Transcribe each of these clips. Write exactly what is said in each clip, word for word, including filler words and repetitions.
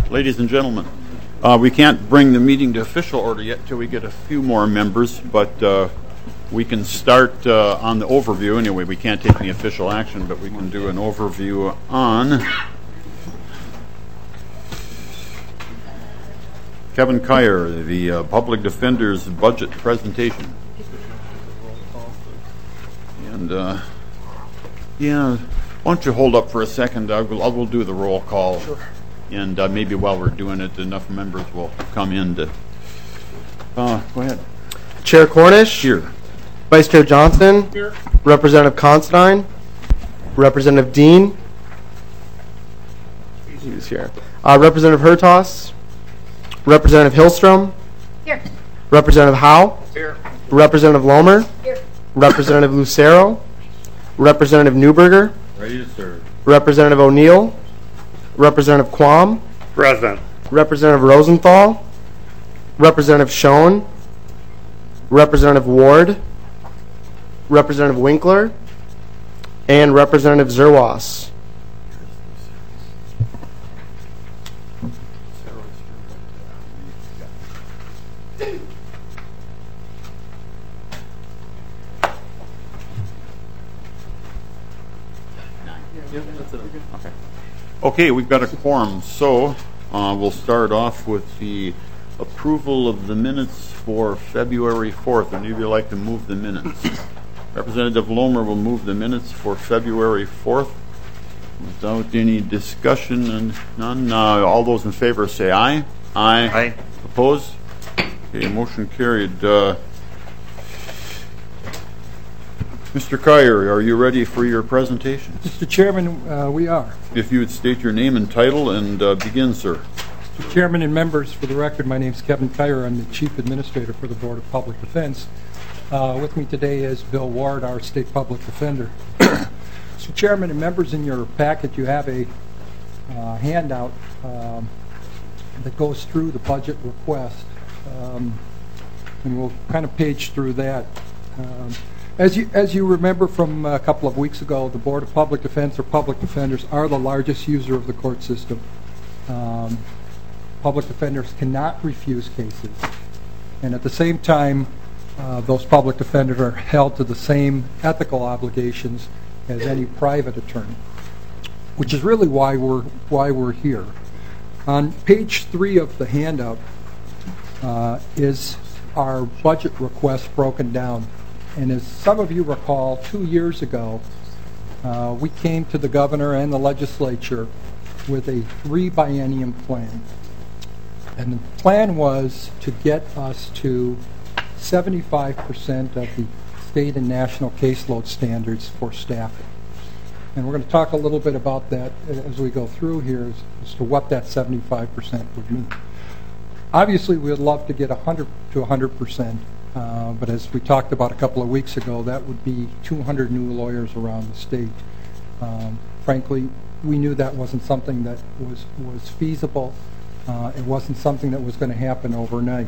Ladies and gentlemen, uh, we can't bring the meeting to official order yet until we get a few more members, but uh, we can start uh, on the overview. Anyway, we can't take any official action, but we can do an overview on Kevin Kyer, the uh, Public Defender's budget presentation. And uh, yeah, why don't you hold up for a second? I will, I will do the roll call. Sure. And uh, maybe while we're doing it, enough members will come in to. Uh, go ahead. Chair Cornish. Here. Vice Chair Johnson. Here. Representative Constein. Representative Dean. He's here. Uh, Representative Hertas. Representative Hillstrom. Here. Representative Howe. Here. Representative Lomer. Here. Representative Lucero. Representative Newberger. Ready to serve. Representative O'Neill. Representative Quam. Present. Representative Rosenthal. Representative Schoen. Representative Ward. Representative Winkler. And Representative Zerwas. Okay. Okay, we've got a quorum, so uh, we'll start off with the approval of the minutes for February fourth. Any of you like to move the minutes? Representative Lomer will move the minutes for February fourth. Without any discussion and none, uh, all those in favor say aye. Aye. Aye. Opposed? Okay, motion carried. Uh, Mister Kyer, are you ready for your presentation? Mister Chairman, uh, we are. If you would state your name and title and uh, begin, sir. Mister Chairman and members, for the record, my name is Kevin Kyer. I'm the Chief Administrator for the Board of Public Defense. Uh, with me today is Bill Ward, our State Public Defender. Mister Chairman and members, in your packet you have a uh, handout um, that goes through the budget request. Um, and we'll kind of page through that. Um, As you, as you remember from a couple of weeks ago, the Board of Public Defense or public defenders are the largest user of the court system. Um, public defenders cannot refuse cases. And at the same time, uh, those public defenders are held to the same ethical obligations as any private attorney, which is really why we're, why we're here. On page three of the handout uh, is our budget request broken down. And as some of you recall, two years ago, uh, we came to the governor and the legislature with a three biennium plan. And the plan was to get us to seventy-five percent of the state and national caseload standards for staffing. And we're going to talk a little bit about that as we go through here as, as to what that seventy-five percent would mean. Obviously, we would love to get one hundred to one hundred percent. Uh, but as we talked about a couple of weeks ago, that would be two hundred new lawyers around the state. Um, frankly, we knew that wasn't something that was, was feasible. Uh, it wasn't something that was going to happen overnight.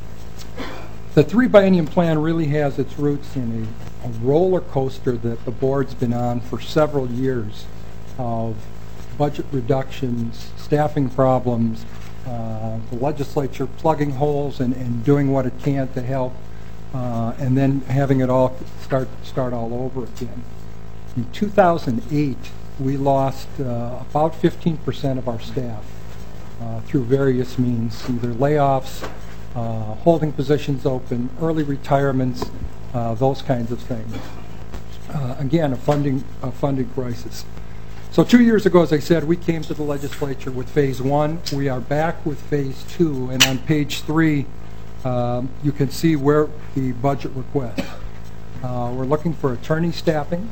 The three biennium plan really has its roots in a, a roller coaster that the board's been on for several years of budget reductions, staffing problems, uh, the legislature plugging holes and, and doing what it can to help. Uh, and then having it all start start all over again. In two thousand eight, we lost uh, about fifteen percent of our staff uh, through various means, either layoffs, uh, holding positions open, early retirements, uh, those kinds of things. Uh, again, a funding a funding crisis. So two years ago, as I said, we came to the legislature with phase one. We are back with phase two, and on page three, Um, you can see where the budget request. Uh, we're looking for attorney staffing,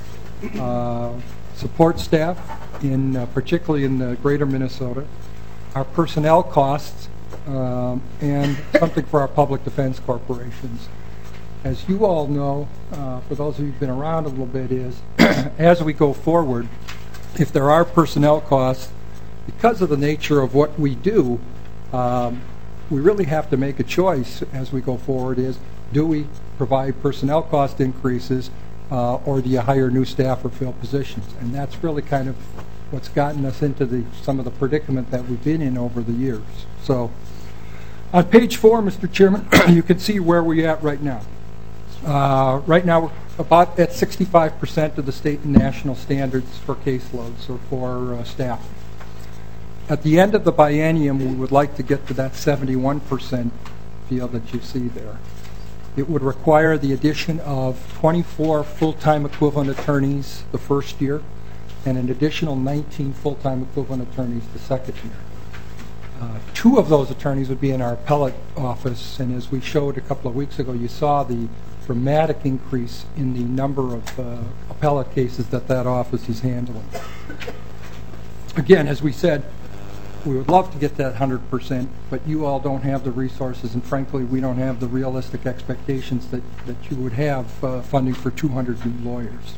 uh, support staff, in uh, particularly in the greater Minnesota, our personnel costs, um, and something for our public defense corporations. As you all know, uh, for those of you who've been around a little bit, is as we go forward, if there are personnel costs, because of the nature of what we do, um, we really have to make a choice as we go forward is, do we provide personnel cost increases uh, or do you hire new staff or fill positions? And that's really kind of what's gotten us into the some of the predicament that we've been in over the years. So on page four, Mister Chairman, you can see where we're at right now. Uh, right now, we're about at sixty-five percent of the state and national standards for caseloads or for uh, staff. At the end of the biennium, we would like to get to that seventy-one percent field that you see there. It would require the addition of twenty-four full-time equivalent attorneys the first year and an additional nineteen full-time equivalent attorneys the second year. Uh, two of those attorneys would be in our appellate office, and as we showed a couple of weeks ago, you saw the dramatic increase in the number of uh, appellate cases that that office is handling. Again, as we said, we would love to get that one hundred percent, but you all don't have the resources, and frankly, we don't have the realistic expectations that, that you would have uh, funding for two hundred new lawyers.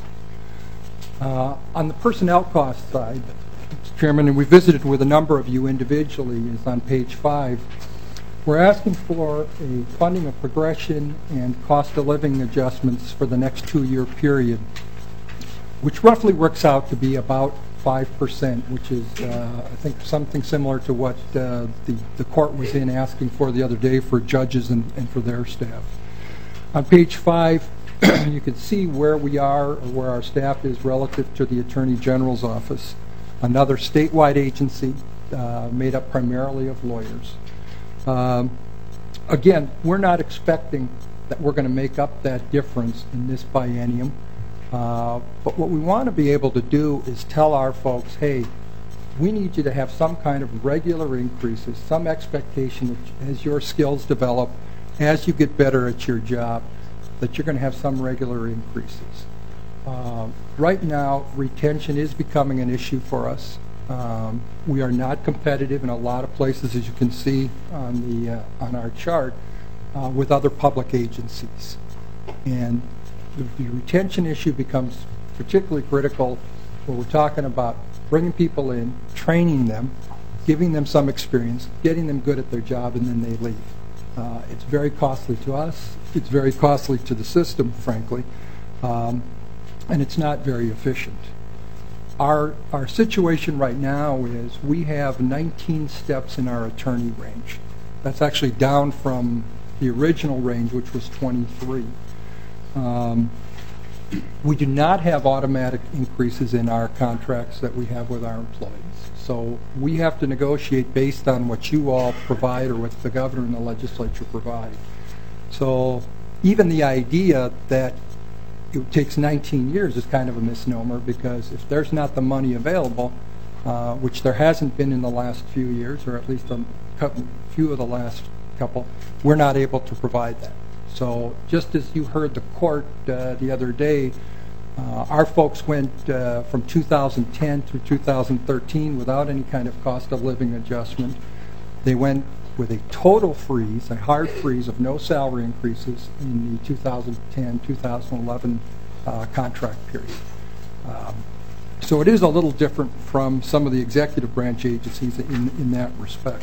Uh, on the personnel cost side, Mister Chairman, and we visited with a number of you individually, is on page five. We're asking for a funding of progression and cost of living adjustments for the next two-year period, which roughly works out to be about five percent, which is, uh, I think, something similar to what uh, the, the court was in asking for the other day for judges and, and for their staff. On page five, you can see where we are or where our staff is relative to the Attorney General's office, another statewide agency uh, made up primarily of lawyers. Um, again, we're not expecting that we're going to make up that difference in this biennium. Uh, but what we want to be able to do is tell our folks, hey, we need you to have some kind of regular increases, some expectation that as your skills develop, as you get better at your job, that you're going to have some regular increases. Uh, right now, retention is becoming an issue for us. Um, we are not competitive in a lot of places, as you can see on the uh, on our chart, uh, with other public agencies. And the, the retention issue becomes particularly critical when we're talking about bringing people in, training them, giving them some experience, getting them good at their job, and then they leave. Uh, it's very costly to us. It's very costly to the system, frankly, um, and it's not very efficient. Our, our situation right now is we have nineteen steps in our attorney range. That's actually down from the original range, which was twenty-three. Um, we do not have automatic increases in our contracts that we have with our employees. So we have to negotiate based on what you all provide or what the governor and the legislature provide. So even the idea that it takes nineteen years is kind of a misnomer, because if there's not the money available, uh, which there hasn't been in the last few years, or at least a couple, few of the last couple, we're not able to provide that. So just as you heard the court uh, the other day, uh, our folks went uh, from two thousand ten through two thousand thirteen without any kind of cost of living adjustment. They went with a total freeze, a hard freeze of no salary increases in the two thousand ten two thousand eleven uh, contract period. Um, so it is a little different from some of the executive branch agencies in, in that respect.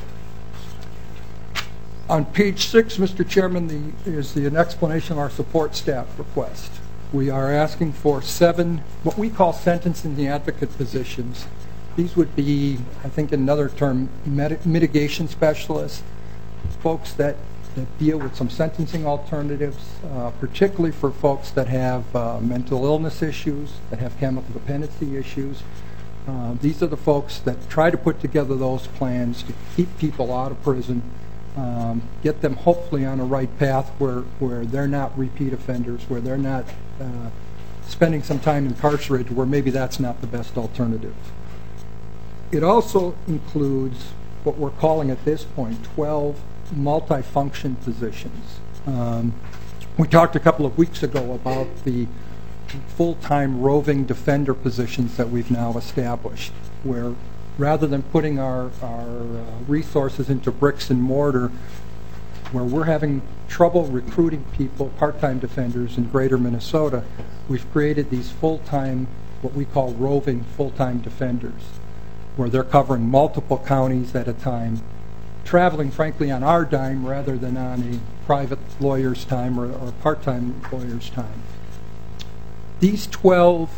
On page six, Mister Chairman, the, is the, an explanation of our support staff request. We are asking for seven, what we call sentencing the advocate positions. These would be, I think another term, med mitigation specialists, folks that, that deal with some sentencing alternatives, uh, particularly for folks that have uh, mental illness issues, that have chemical dependency issues. Uh, these are the folks that try to put together those plans to keep people out of prison, um, get them hopefully on a right path where, where they're not repeat offenders, where they're not uh, spending some time incarcerated, where maybe that's not the best alternative. It also includes what we're calling at this point twelve multifunction positions. Um, we talked a couple of weeks ago about the full-time roving defender positions that we've now established, where rather than putting our, our uh, resources into bricks and mortar, where we're having trouble recruiting people, part-time defenders in greater Minnesota, we've created these full-time, what we call roving full-time defenders, where they're covering multiple counties at a time, traveling, frankly, on our dime rather than on a private lawyer's time or, or part-time lawyer's time. These twelve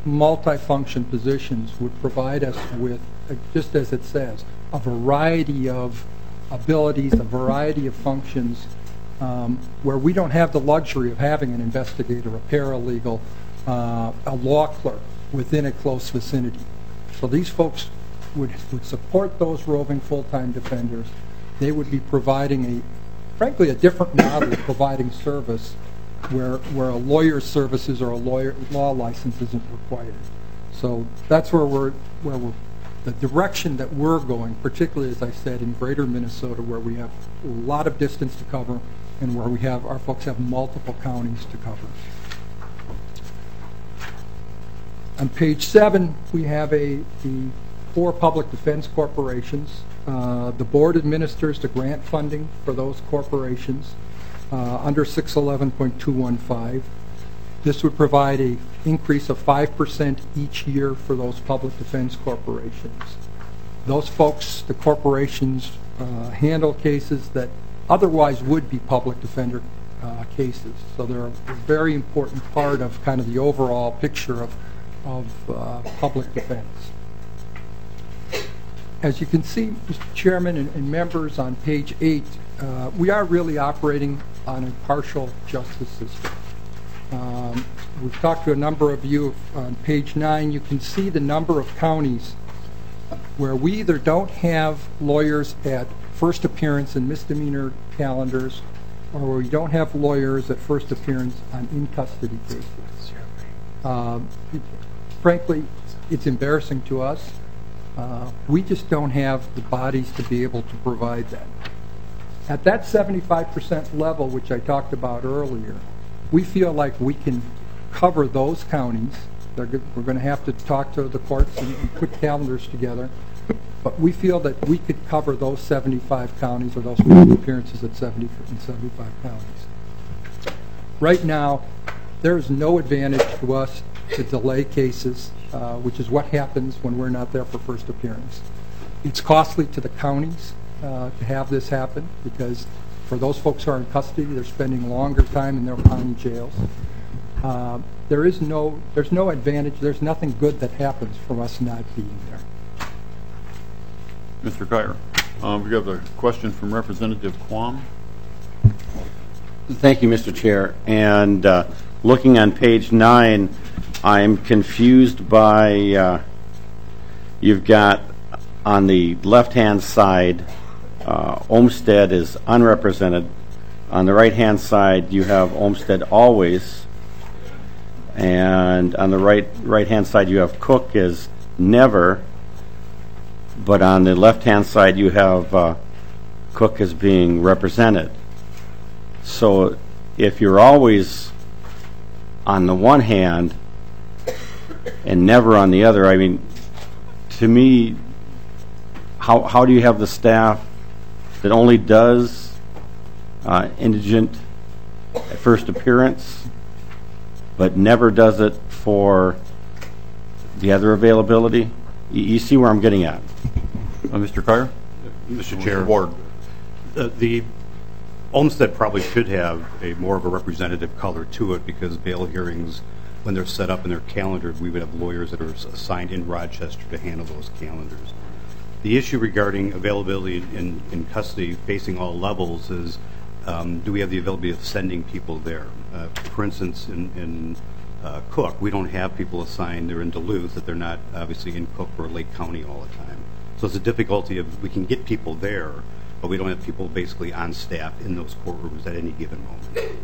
multifunction positions would provide us with, uh, just as it says, a variety of abilities, a variety of functions, um, where we don't have the luxury of having an investigator, a paralegal, uh, a law clerk within a close vicinity. So these folks would, would support those roving full-time defenders. They would be providing a, frankly, a different model of providing service where where a lawyer's services or a lawyer law license isn't required. So that's where we're where we're the direction that we're going, particularly as I said in greater Minnesota, where we have a lot of distance to cover and where we have our folks have multiple counties to cover. On page seven, we have a the four public defense corporations. Uh, the board administers the grant funding for those corporations uh, under six eleven point two one five. This would provide an increase of five percent each year for those public defense corporations. Those folks, the corporations, uh, handle cases that otherwise would be public defender uh, cases. So they're a very important part of kind of the overall picture of, of uh, public defense. As you can see, Mister Chairman and, and members, on page eight, uh, we are really operating on a partial justice system. Um, we've talked to a number of you on page nine. You can see the number of counties where we either don't have lawyers at first appearance in misdemeanor calendars, or where we don't have lawyers at first appearance on in-custody cases. Um, it, frankly, it's embarrassing to us. Uh, we just don't have the bodies to be able to provide that. At that seventy-five percent level, which I talked about earlier, we feel like we can cover those counties. They're good. We're going to have to talk to the courts and, and put calendars together, but we feel that we could cover those seventy-five counties, or those appearances at seventy and seventy-five counties. Right now, there is no advantage to us to delay cases, uh, which is what happens when we're not there for first appearance. It's costly to the counties uh, to have this happen, because for those folks who are in custody, they're spending longer time in their county jails. Uh, there is no, there's no advantage. There's nothing good that happens from us not being there. Mister Kyer, um, we have a question from Representative Quam. Thank you, Mister Chair. And uh, looking on page nine, I'm confused by, uh, you've got on the left-hand side, uh, Olmsted is unrepresented. On the right-hand side, you have Olmsted always. And on the right, right-hand side, you have Cook as never. But on the left-hand side, you have uh, Cook as being represented. So if you're always on the one hand and never on the other, I mean, to me, how how do you have the staff that only does uh, indigent at first appearance, but never does it for the other availability? You, you see where I'm getting at? Uh, Mister Kyer? Mister Chair, Ward. Uh, the Olmsted probably should have a more of a representative color to it, because bail hearings, when they're set up in their calendar, we would have lawyers that are assigned in Rochester to handle those calendars. The issue regarding availability in, in custody facing all levels is, um, do we have the availability of sending people there? Uh, for instance, in, in uh, Cook, we don't have people assigned. They're in Duluth, that they're not obviously in Cook or Lake County all the time. So it's a difficulty of, we can get people there, but we don't have people basically on staff in those courtrooms at any given moment.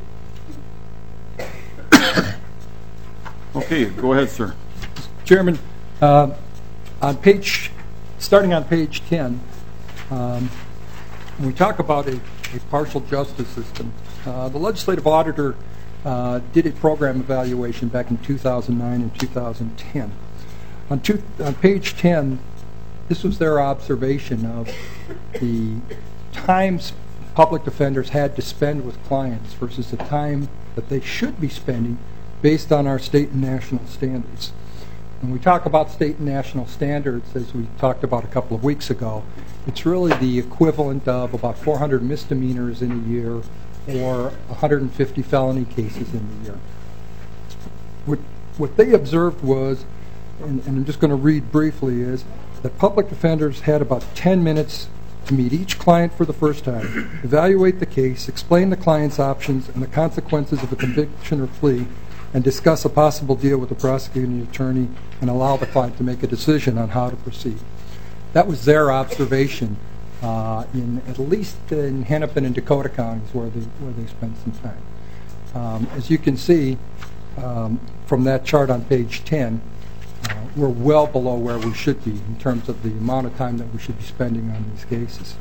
Okay, go ahead, sir. Chairman, uh, on page, starting on page ten, um, when we talk about a, a partial justice system, uh, the legislative auditor uh, did a program evaluation back in two thousand nine and two thousand ten. On, two, on page ten, this was their observation of the times public defenders had to spend with clients versus the time that they should be spending based on our state and national standards. When we talk about state and national standards, as we talked about a couple of weeks ago, it's really the equivalent of about four hundred misdemeanors in a year or one hundred fifty felony cases in a year. What, what they observed was, and, and I'm just going to read briefly, is that public defenders had about ten minutes to meet each client for the first time, evaluate the case, explain the client's options and the consequences of a conviction or plea, and discuss a possible deal with the prosecuting attorney and allow the client to make a decision on how to proceed. That was their observation uh, in at least in Hennepin and Dakota counties where they where they spent some time. Um, as you can see um, from that chart on page ten, uh, we're well below where we should be in terms of the amount of time that we should be spending on these cases.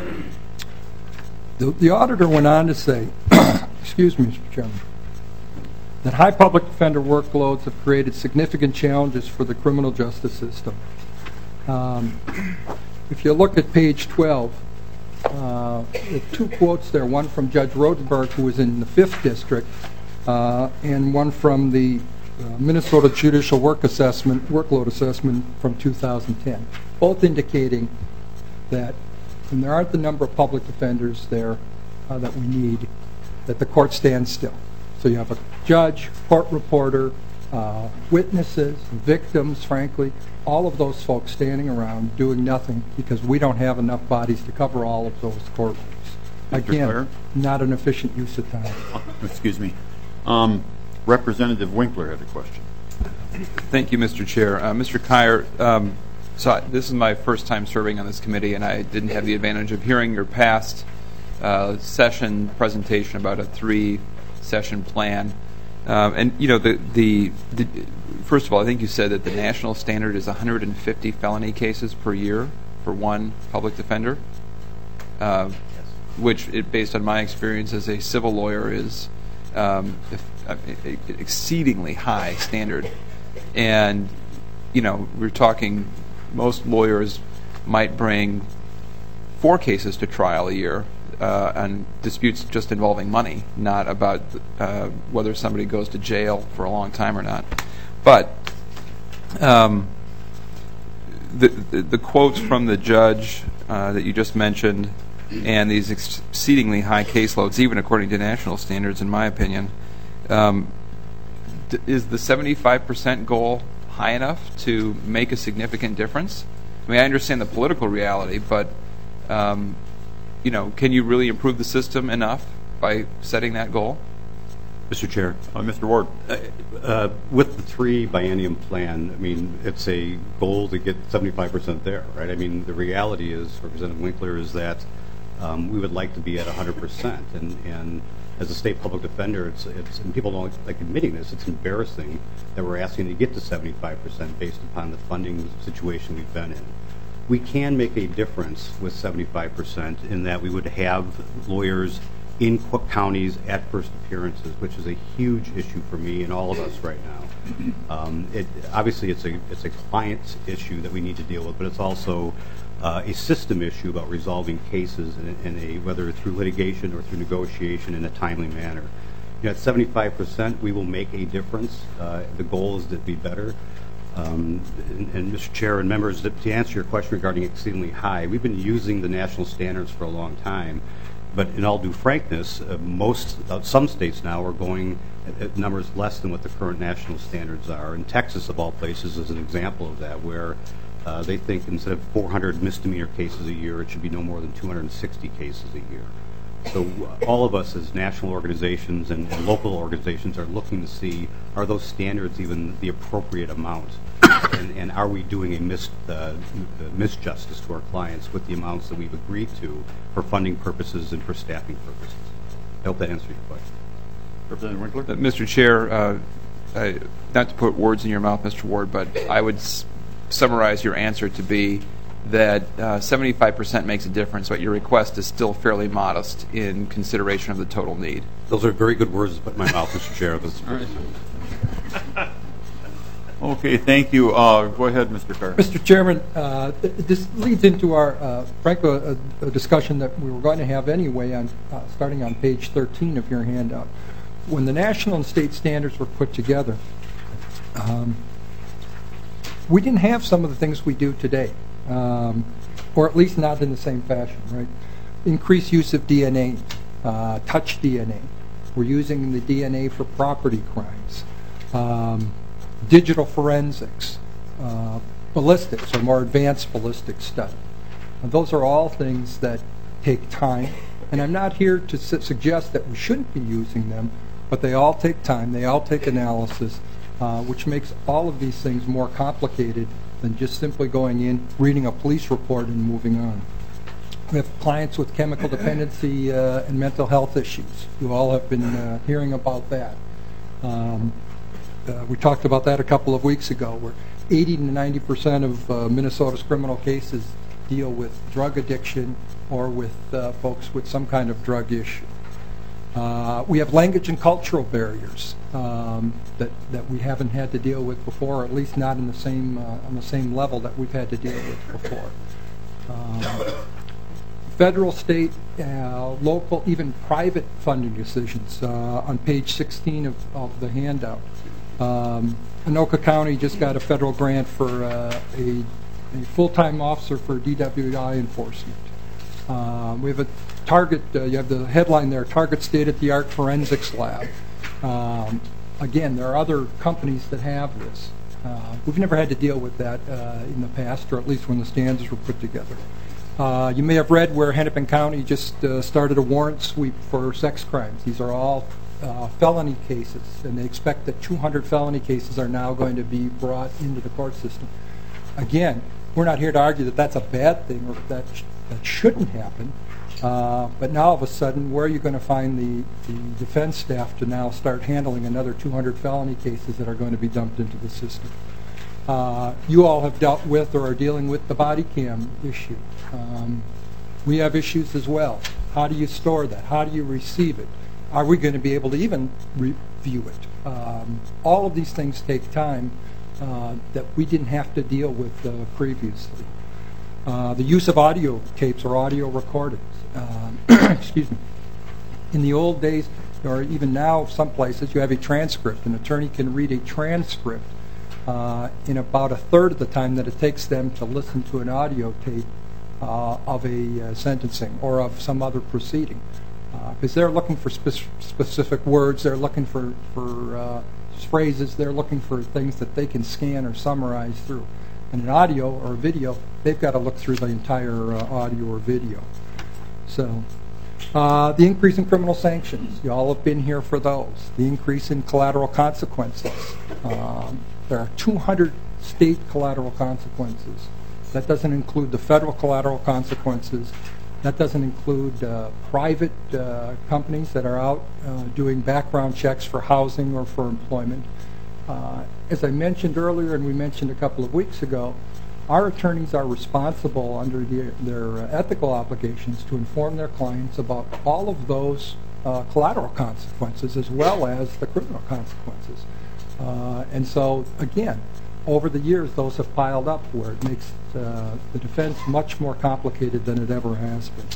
The, the auditor went on to say, excuse me, Mister Chairman, that high public defender workloads have created significant challenges for the criminal justice system. Um, if you look at page twelve, uh, there are two quotes there, one from Judge Rodenberg, who was in the fifth District, uh, and one from the uh, Minnesota Judicial Work Assessment, Workload Assessment from two thousand ten, both indicating that when there aren't the number of public defenders there uh, that we need, that the court stands still. So you have a judge, court reporter, uh, witnesses, victims, frankly, all of those folks standing around doing nothing because we don't have enough bodies to cover all of those courtrooms. Again, Clare? not an efficient use of time. Excuse me. Um, Representative Winkler had a question. Thank you, Mister Chair. Uh, Mister Kyer, um, so I, this is my first time serving on this committee, and I didn't have the advantage of hearing your past uh, session presentation about a three-session plan. Um, and, you know, the, the, the first of all, I think you said that the national standard is one hundred fifty felony cases per year for one public defender, uh, which, it, based on my experience as a civil lawyer, is um, if, uh, exceedingly high standard. And, you know, we're talking most lawyers might bring four cases to trial a year uh, on disputes just involving money, not about uh, whether somebody goes to jail for a long time or not. But um, the, the, the quotes from the judge uh, that you just mentioned and these exceedingly high caseloads, even according to national standards, in my opinion, um, d- is the seventy-five percent goal high enough to make a significant difference? I mean, I understand the political reality, but um, you know, can you really improve the system enough by setting that goal? Mister Chair. Uh, Mister Ward. Uh, uh, with the three biennium plan, I mean, it's a goal to get seventy-five percent there, right? I mean, the reality is, Representative Winkler, is that um, we would like to be at one hundred percent. And, and as a state public defender, it's, it's, and people don't like admitting this, it's embarrassing that we're asking to get to seventy-five percent based upon the funding situation we've been in. We can make a difference with seventy-five percent in that we would have lawyers in Cook counties at first appearances, which is a huge issue for me and all of us right now. Um, it, obviously, it's a it's a client issue that we need to deal with, but it's also uh, a system issue about resolving cases in, in a whether through litigation or through negotiation in a timely manner. You know, at seventy-five percent, we will make a difference. Uh, the goal is to be better. Um, and, and Mister Chair and members, to, to answer your question regarding exceedingly high, we've been using the national standards for a long time. But in all due frankness, uh, most uh, some states now are going at, at numbers less than what the current national standards are. And Texas, of all places, is an example of that, where uh, they think instead of four hundred misdemeanor cases a year, it should be no more than two hundred sixty cases a year. So uh, all of us as national organizations and, and local organizations are looking to see, are those standards even the appropriate amount? And, and are we doing a mis, uh, misjustice to our clients with the amounts that we've agreed to for funding purposes and for staffing purposes? I hope that answers your question. Representative Winkler. Uh, Mister Chair, uh, I, not to put words in your mouth, Mister Ward, but I would s- summarize your answer to be that uh, seventy-five percent makes a difference, but your request is still fairly modest in consideration of the total need. Those are very good words to put in my mouth, Mister Chair. This Right. Okay, thank you. Uh, go ahead, Mister Carr. Mister Chairman, uh, th- this leads into our, uh, frankly, a, a discussion that we were going to have anyway, on uh, starting on page thirteen of your handout. When the national and state standards were put together, um, we didn't have some of the things we do today, um, or at least not in the same fashion, right? Increased use of D N A, uh, touch D N A. We're using the D N A for property crimes. Um, digital forensics, uh, ballistics or more advanced ballistic study. And those are all things that take time. And I'm not here to su- suggest that we shouldn't be using them, but they all take time, they all take analysis, uh, which makes all of these things more complicated than just simply going in, reading a police report, and moving on. We have clients with chemical dependency uh, and mental health issues. You all have been uh, hearing about that. Um, uh, we talked about that a couple of weeks ago, where eighty to ninety percent of uh, Minnesota's criminal cases deal with drug addiction or with uh, folks with some kind of drug issue. Uh, we have language and cultural barriers um, that, that we haven't had to deal with before, or at least not in the same, uh, on the same level that we've had to deal with before. Um, federal, state, uh, local, even private funding decisions. Uh, on page sixteen of, of the handout, um, Anoka County just got a federal grant for uh, a, a full-time officer for D W I enforcement. Uh, we have a target, uh, you have the headline there, Target State-of-the-Art Forensics Lab. Um, again, there are other companies that have this. Uh, we've never had to deal with that uh, in the past, or at least when the standards were put together. Uh, you may have read where Hennepin County just uh, started a warrant sweep for sex crimes. These are all uh, felony cases, and they expect that two hundred felony cases are now going to be brought into the court system. Again, we're not here to argue that that's a bad thing or that sh- that shouldn't happen, uh, but now all of a sudden, where are you going to find the, the defense staff to now start handling another two hundred felony cases that are going to be dumped into the system? Uh, you all have dealt with or are dealing with the body cam issue. Um, we have issues as well. How do you store that? How do you receive it? Are we going to be able to even review it? Um, all of these things take time uh, that we didn't have to deal with uh, previously. Uh, the use of audio tapes or audio recordings. Um, excuse me. In the old days, or even now, some places, you have a transcript. An attorney can read a transcript uh, in about a third of the time that it takes them to listen to an audio tape uh, of a uh, sentencing or of some other proceeding. Because uh, they're looking for spe- specific words, they're looking for, for uh, phrases, they're looking for things that they can scan or summarize through. In an audio or a video, they've got to look through the entire uh, audio or video. So, uh, the increase in criminal sanctions, you all have been here for those. The increase in collateral consequences. Um, there are two hundred state collateral consequences. That doesn't include the federal collateral consequences. That doesn't include uh, private uh, companies that are out uh, doing background checks for housing or for employment. Uh, as I mentioned earlier, and we mentioned a couple of weeks ago, our attorneys are responsible under the, their uh, ethical obligations to inform their clients about all of those uh, collateral consequences as well as the criminal consequences. Uh, and so, again, over the years, those have piled up where it makes uh, the defense much more complicated than it ever has been.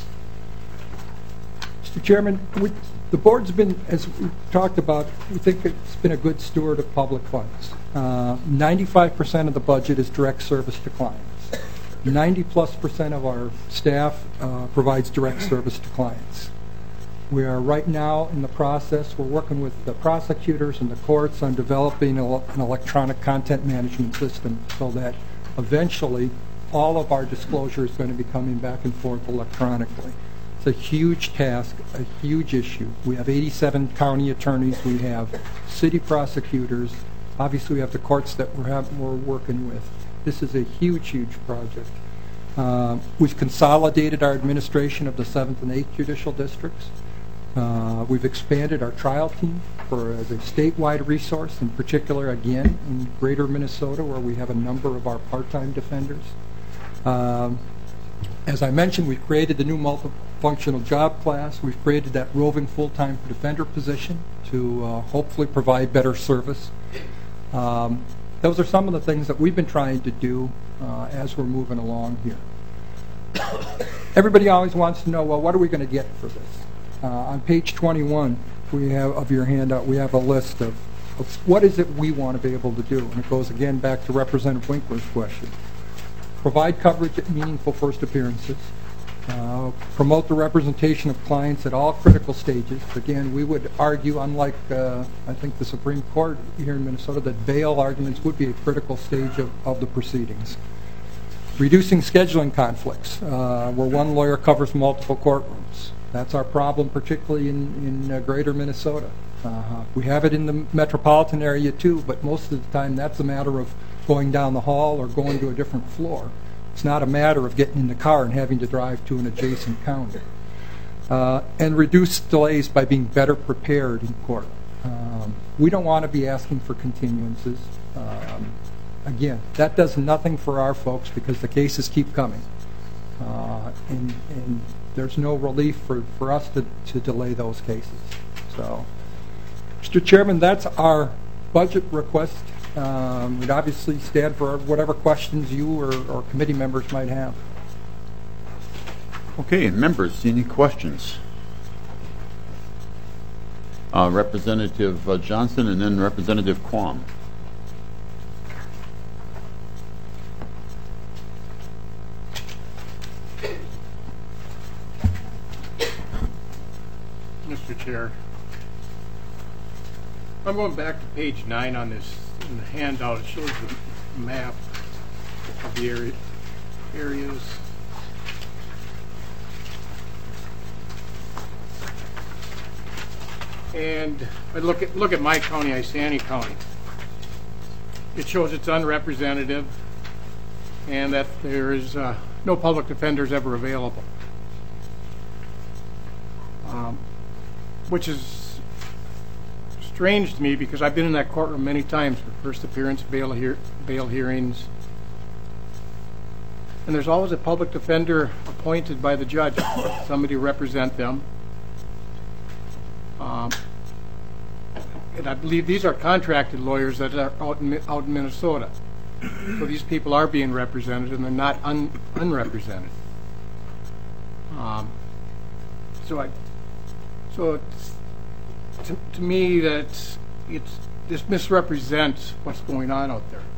Mister Chairman, we, the board's been, as we talked about, we think it's been a good steward of public funds. Uh, ninety-five percent of the budget is direct service to clients. ninety plus percent of our staff uh, provides direct service to clients. We are right now in the process, we're working with the prosecutors and the courts on developing a, an electronic content management system so that eventually all of our disclosure is going to be coming back and forth electronically. It's a huge task, a huge issue. We have eighty-seven county attorneys, we have city prosecutors, obviously we have the courts that we're, have, we're working with. This is a huge, huge project. Uh, we've consolidated our administration of the seventh and eighth judicial districts. Uh, we've expanded our trial team for as a statewide resource, in particular, again, in greater Minnesota, where we have a number of our part-time defenders. Um, as I mentioned, we've created the new multifunctional job class. We've created that roving full-time defender position to uh, hopefully provide better service. Um, those are some of the things that we've been trying to do uh, as we're moving along here. Everybody always wants to know, well, what are we going to get for this? Uh, on page twenty-one we have of your handout, we have a list of, of what is it we want to be able to do. And it goes again back to Representative Winkler's question. Provide coverage at meaningful first appearances. Uh, promote the representation of clients at all critical stages. Again, we would argue, unlike uh, I think the Supreme Court here in Minnesota, that bail arguments would be a critical stage of, of the proceedings. Reducing scheduling conflicts, uh, where one lawyer covers multiple courtrooms. That's our problem, particularly in, in uh, greater Minnesota. Uh, we have it in the metropolitan area too, but most of the time that's a matter of going down the hall or going to a different floor. It's not a matter of getting in the car and having to drive to an adjacent county. Uh, and reduce delays by being better prepared in court. Um, we don't want to be asking for continuances. Um, again, that does nothing for our folks because the cases keep coming. Uh, and, and there's no relief for, for us to, to delay those cases. So, Mister Chairman, that's our budget request. Um, we'd obviously stand for whatever questions you or, or committee members might have. Okay, members, any questions? Uh, Representative uh, Johnson and then Representative Quam. Mister Chair, I'm going back to page nine on this in the handout. It shows the map of the area, areas. And I look at look at my county, Isani County. It shows it's unrepresentative and that there is uh, no public defenders ever available, um, which is strange to me because I've been in that courtroom many times for first appearance, bail, hear bail hearings, and there's always a public defender appointed by the judge, somebody to represent them. Um, and I believe these are contracted lawyers that are out in, out in Minnesota. So these people are being represented and they're not un, unrepresented. Um, so I, so it's, to, to me that it's this misrepresents what's going on out there.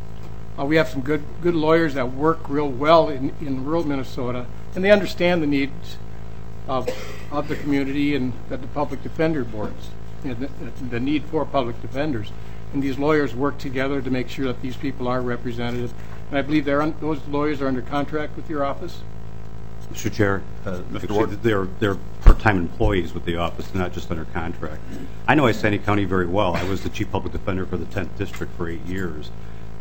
Uh, we have some good good lawyers that work real well in, in rural Minnesota, and they understand the needs of of the community and that the public defender boards, you know, the, the need for public defenders. And these lawyers work together to make sure that these people are represented. And I believe they're un, those lawyers are under contract with your office. Mister Chair, uh, Mister Ward. they're, they're part-time employees with the office, not just under contract. I know Isani County very well. I was the chief public defender for the tenth District for eight years.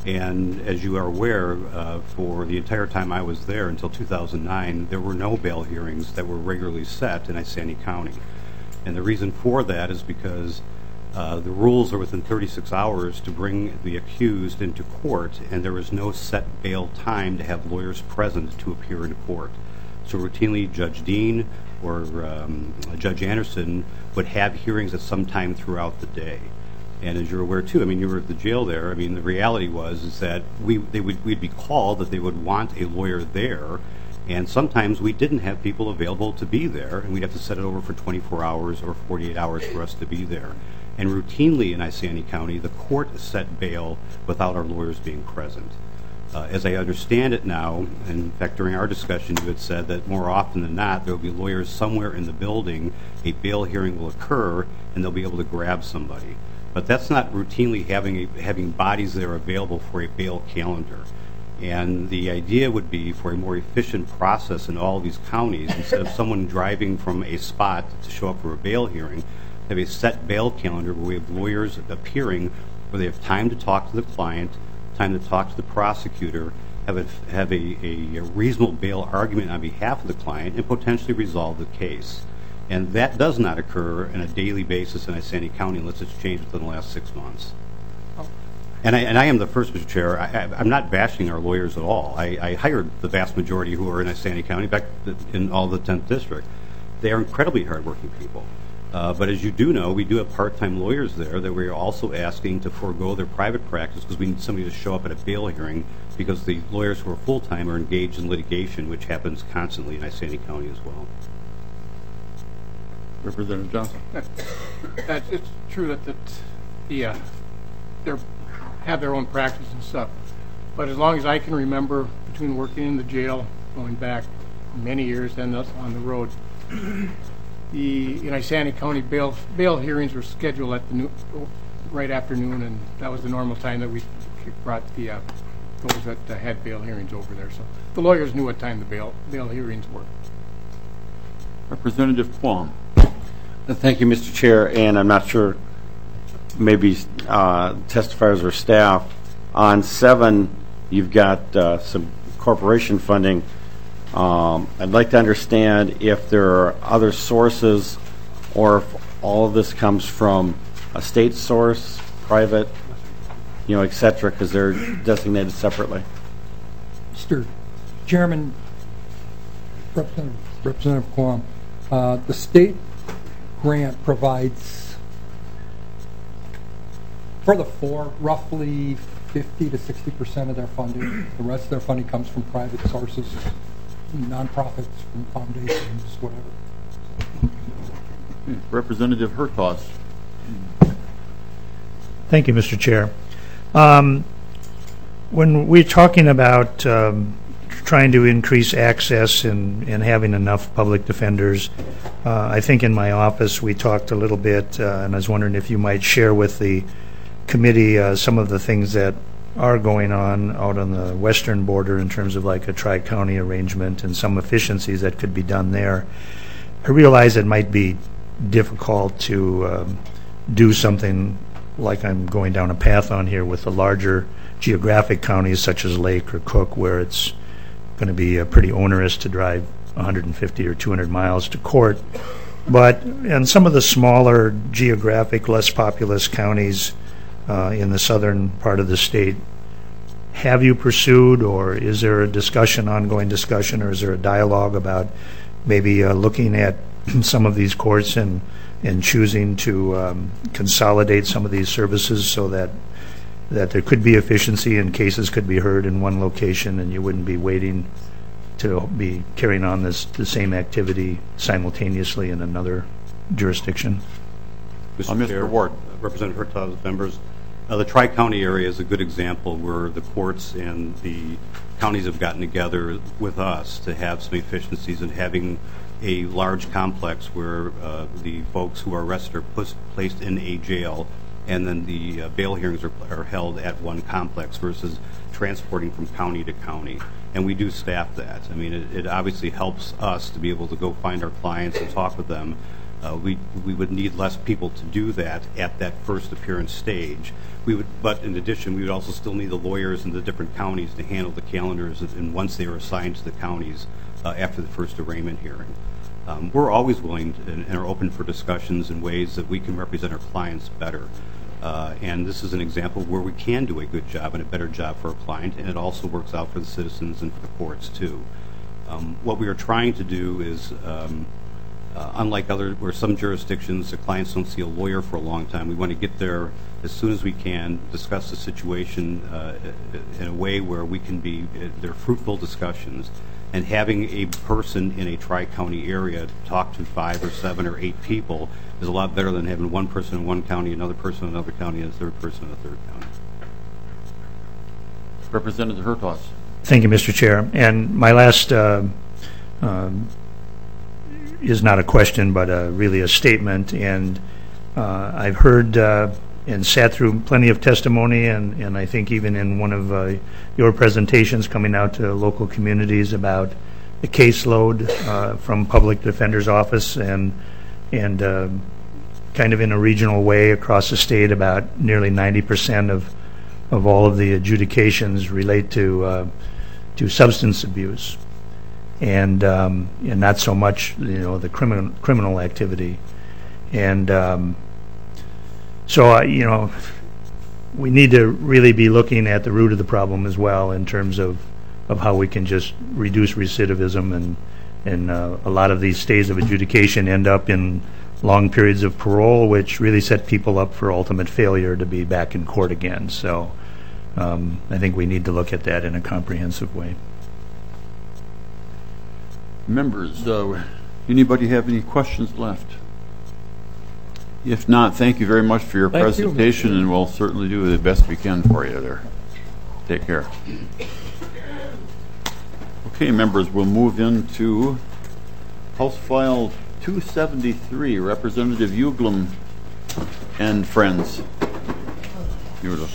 And as you are aware, uh, for the entire time I was there until two thousand nine, there were no bail hearings that were regularly set in Isani County. And the reason for that is because uh, the rules are within thirty-six hours to bring the accused into court, and there is no set bail time to have lawyers present to appear in court. So routinely, Judge Dean or um, Judge Anderson would have hearings at some time throughout the day. And as you're aware too, I mean, you were at the jail there. I mean, the reality was is that we they would we'd be called that they would want a lawyer there, and sometimes we didn't have people available to be there, and we'd have to set it over for twenty-four hours or forty-eight hours for us to be there. And routinely in Isani County, the court set bail without our lawyers being present. Uh, as I understand it now, and in fact during our discussion you had said that more often than not there will be lawyers somewhere in the building, a bail hearing will occur, and they'll be able to grab somebody. But that's not routinely having a, having bodies that are available for a bail calendar. And the idea would be for a more efficient process in all of these counties, instead of someone driving from a spot to show up for a bail hearing, have a set bail calendar where we have lawyers appearing where they have time to talk to the client, time to talk to the prosecutor, have a, have a, a reasonable bail argument on behalf of the client, and potentially resolve the case. And that does not occur on a daily basis in Isani County unless it's changed within the last six months. Oh. And, I, and I am the first, Mister Chair. I, I, I'm not bashing our lawyers at all. I, I hired the vast majority who are in Isani County, in fact, in all the tenth District. They are incredibly hardworking people. Uh, but as you do know, we do have part-time lawyers there that we are also asking to forego their private practice because we need somebody to show up at a bail hearing because the lawyers who are full-time are engaged in litigation, which happens constantly in Isani County as well. Representative Johnson. That, that, it's true that, that the, uh, they have their own practice and stuff. But as long as I can remember, between working in the jail, going back, many years than us on the road. The in Isani County bail bail hearings were scheduled at the new, right afternoon, and that was the normal time that we brought the uh, those that uh, had bail hearings over there. So the lawyers knew what time the bail bail hearings were. Representative Quam. Thank you, Mister Chair, and I'm not sure, maybe uh, testifiers or staff. On seven, you've got uh, some corporation funding. Um, I'd like to understand if there are other sources or if all of this comes from a state source, private, you know, et cetera, because they're designated separately. Mister Chairman, Representative, Representative Quam, uh, the state grant provides for the four roughly fifty to sixty percent of their funding. The rest of their funding comes from private sources, nonprofits, from foundations, whatever. Representative Hertaus. Thank you, Mister Chair. Um, when we're talking about um, trying to increase access and, and having enough public defenders, uh, I think in my office we talked a little bit, uh, and I was wondering if you might share with the committee uh, some of the things that are going on out on the western border in terms of like a tri-county arrangement and some efficiencies that could be done there. I realize it might be difficult to um, do something like I'm going down a path on here with the larger geographic counties such as Lake or Cook, where it's going to be uh, pretty onerous to drive one hundred fifty or two hundred miles to court. But in some of the smaller geographic, less populous counties uh, in the southern part of the state, have you pursued, or is there a discussion, ongoing discussion, or is there a dialogue about maybe uh, looking at some of these courts and and choosing to um, consolidate some of these services so that that there could be efficiency and cases could be heard in one location and you wouldn't be waiting to be carrying on this the same activity simultaneously in another jurisdiction? Mister Uh, Mister Chair, Ward. Representative Hertaus, members, uh, the Tri-County area is a good example where the courts and the counties have gotten together with us to have some efficiencies in having a large complex where uh, the folks who are arrested are pus- placed in a jail, and then the uh, bail hearings are, are held at one complex versus transporting from county to county. And we do staff that. I mean, it, it obviously helps us to be able to go find our clients and talk with them. Uh, we we would need less people to do that at that first appearance stage. We would, but in addition, we would also still need the lawyers in the different counties to handle the calendars, and once they are assigned to the counties uh, after the first arraignment hearing. Um, we're always willing to, and are open for discussions in ways that we can represent our clients better. Uh, and this is an example where we can do a good job and a better job for our client, and it also works out for the citizens and for the courts too. Um, what we are trying to do is, um, uh, unlike other, where some jurisdictions the clients don't see a lawyer for a long time, we want to get there as soon as we can, discuss the situation uh, in a way where we can be, they're fruitful discussions. And having a person in a tri-county area talk to five or seven or eight people is a lot better than having one person in one county, another person in another county, and a third person in a third county. Representative Hertaus. Thank you, Mister Chair. And my last uh, um, is not a question, but uh, really a statement. And uh, I've heard uh, and sat through plenty of testimony, and, and I think even in one of uh, your presentations coming out to local communities about the caseload uh, from Public Defender's Office and and uh, kind of in a regional way across the state, about nearly ninety percent of of all of the adjudications relate to uh, to substance abuse, and um, and not so much, you know, the criminal criminal activity. And um, so uh, you know, we need to really be looking at the root of the problem as well, in terms of of how we can just reduce recidivism, and and uh, a lot of these stays of adjudication end up in long periods of parole, which really set people up for ultimate failure to be back in court again. So um, I think we need to look at that in a comprehensive way. Members, uh, anybody have any questions left? If not, thank you very much for your Thank presentation, you. and we'll certainly do the best we can for you there. Take care. Okay, members, we'll move into House File two seventy-three, Representative Uglum and friends. Here we go.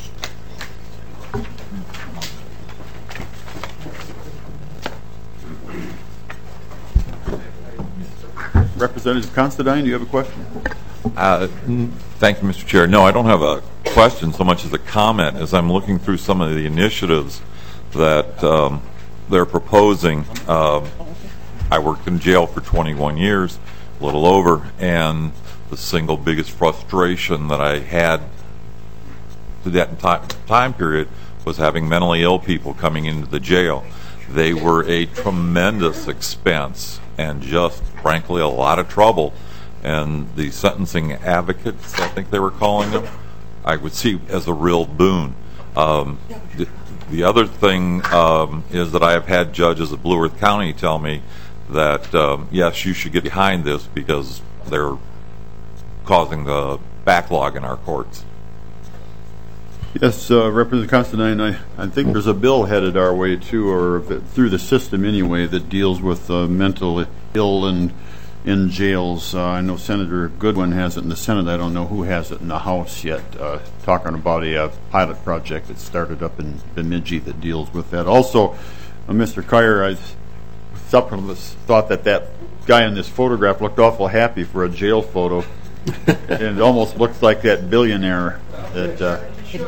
Representative Considine, do you have a question? Uh, thank you, Mister Chair. No, I don't have a question so much as a comment as I'm looking through some of the initiatives that um, they're proposing. Um, I worked in jail for twenty-one years, a little over, and the single biggest frustration that I had to that time, time period was having mentally ill people coming into the jail. They were a tremendous expense and just, frankly, a lot of trouble. And the sentencing advocates, I think they were calling them, I would see as a real boon. Um, the, the other thing um, is that I have had judges of Blue Earth County tell me that, um, yes, you should get behind this because they're causing the backlog in our courts. Yes, uh, Representative Considine, I, I think there's a bill headed our way, too, or through the system anyway, that deals with uh, mental ill and in jails. Uh, I know Senator Goodwin has it in the Senate. I don't know who has it in the House yet, uh, talking about a, a pilot project that started up in Bemidji that deals with that. Also, uh, Mister Kyer, I thought that that guy in this photograph looked awful happy for a jail photo. And it almost looks like that billionaire that... Uh,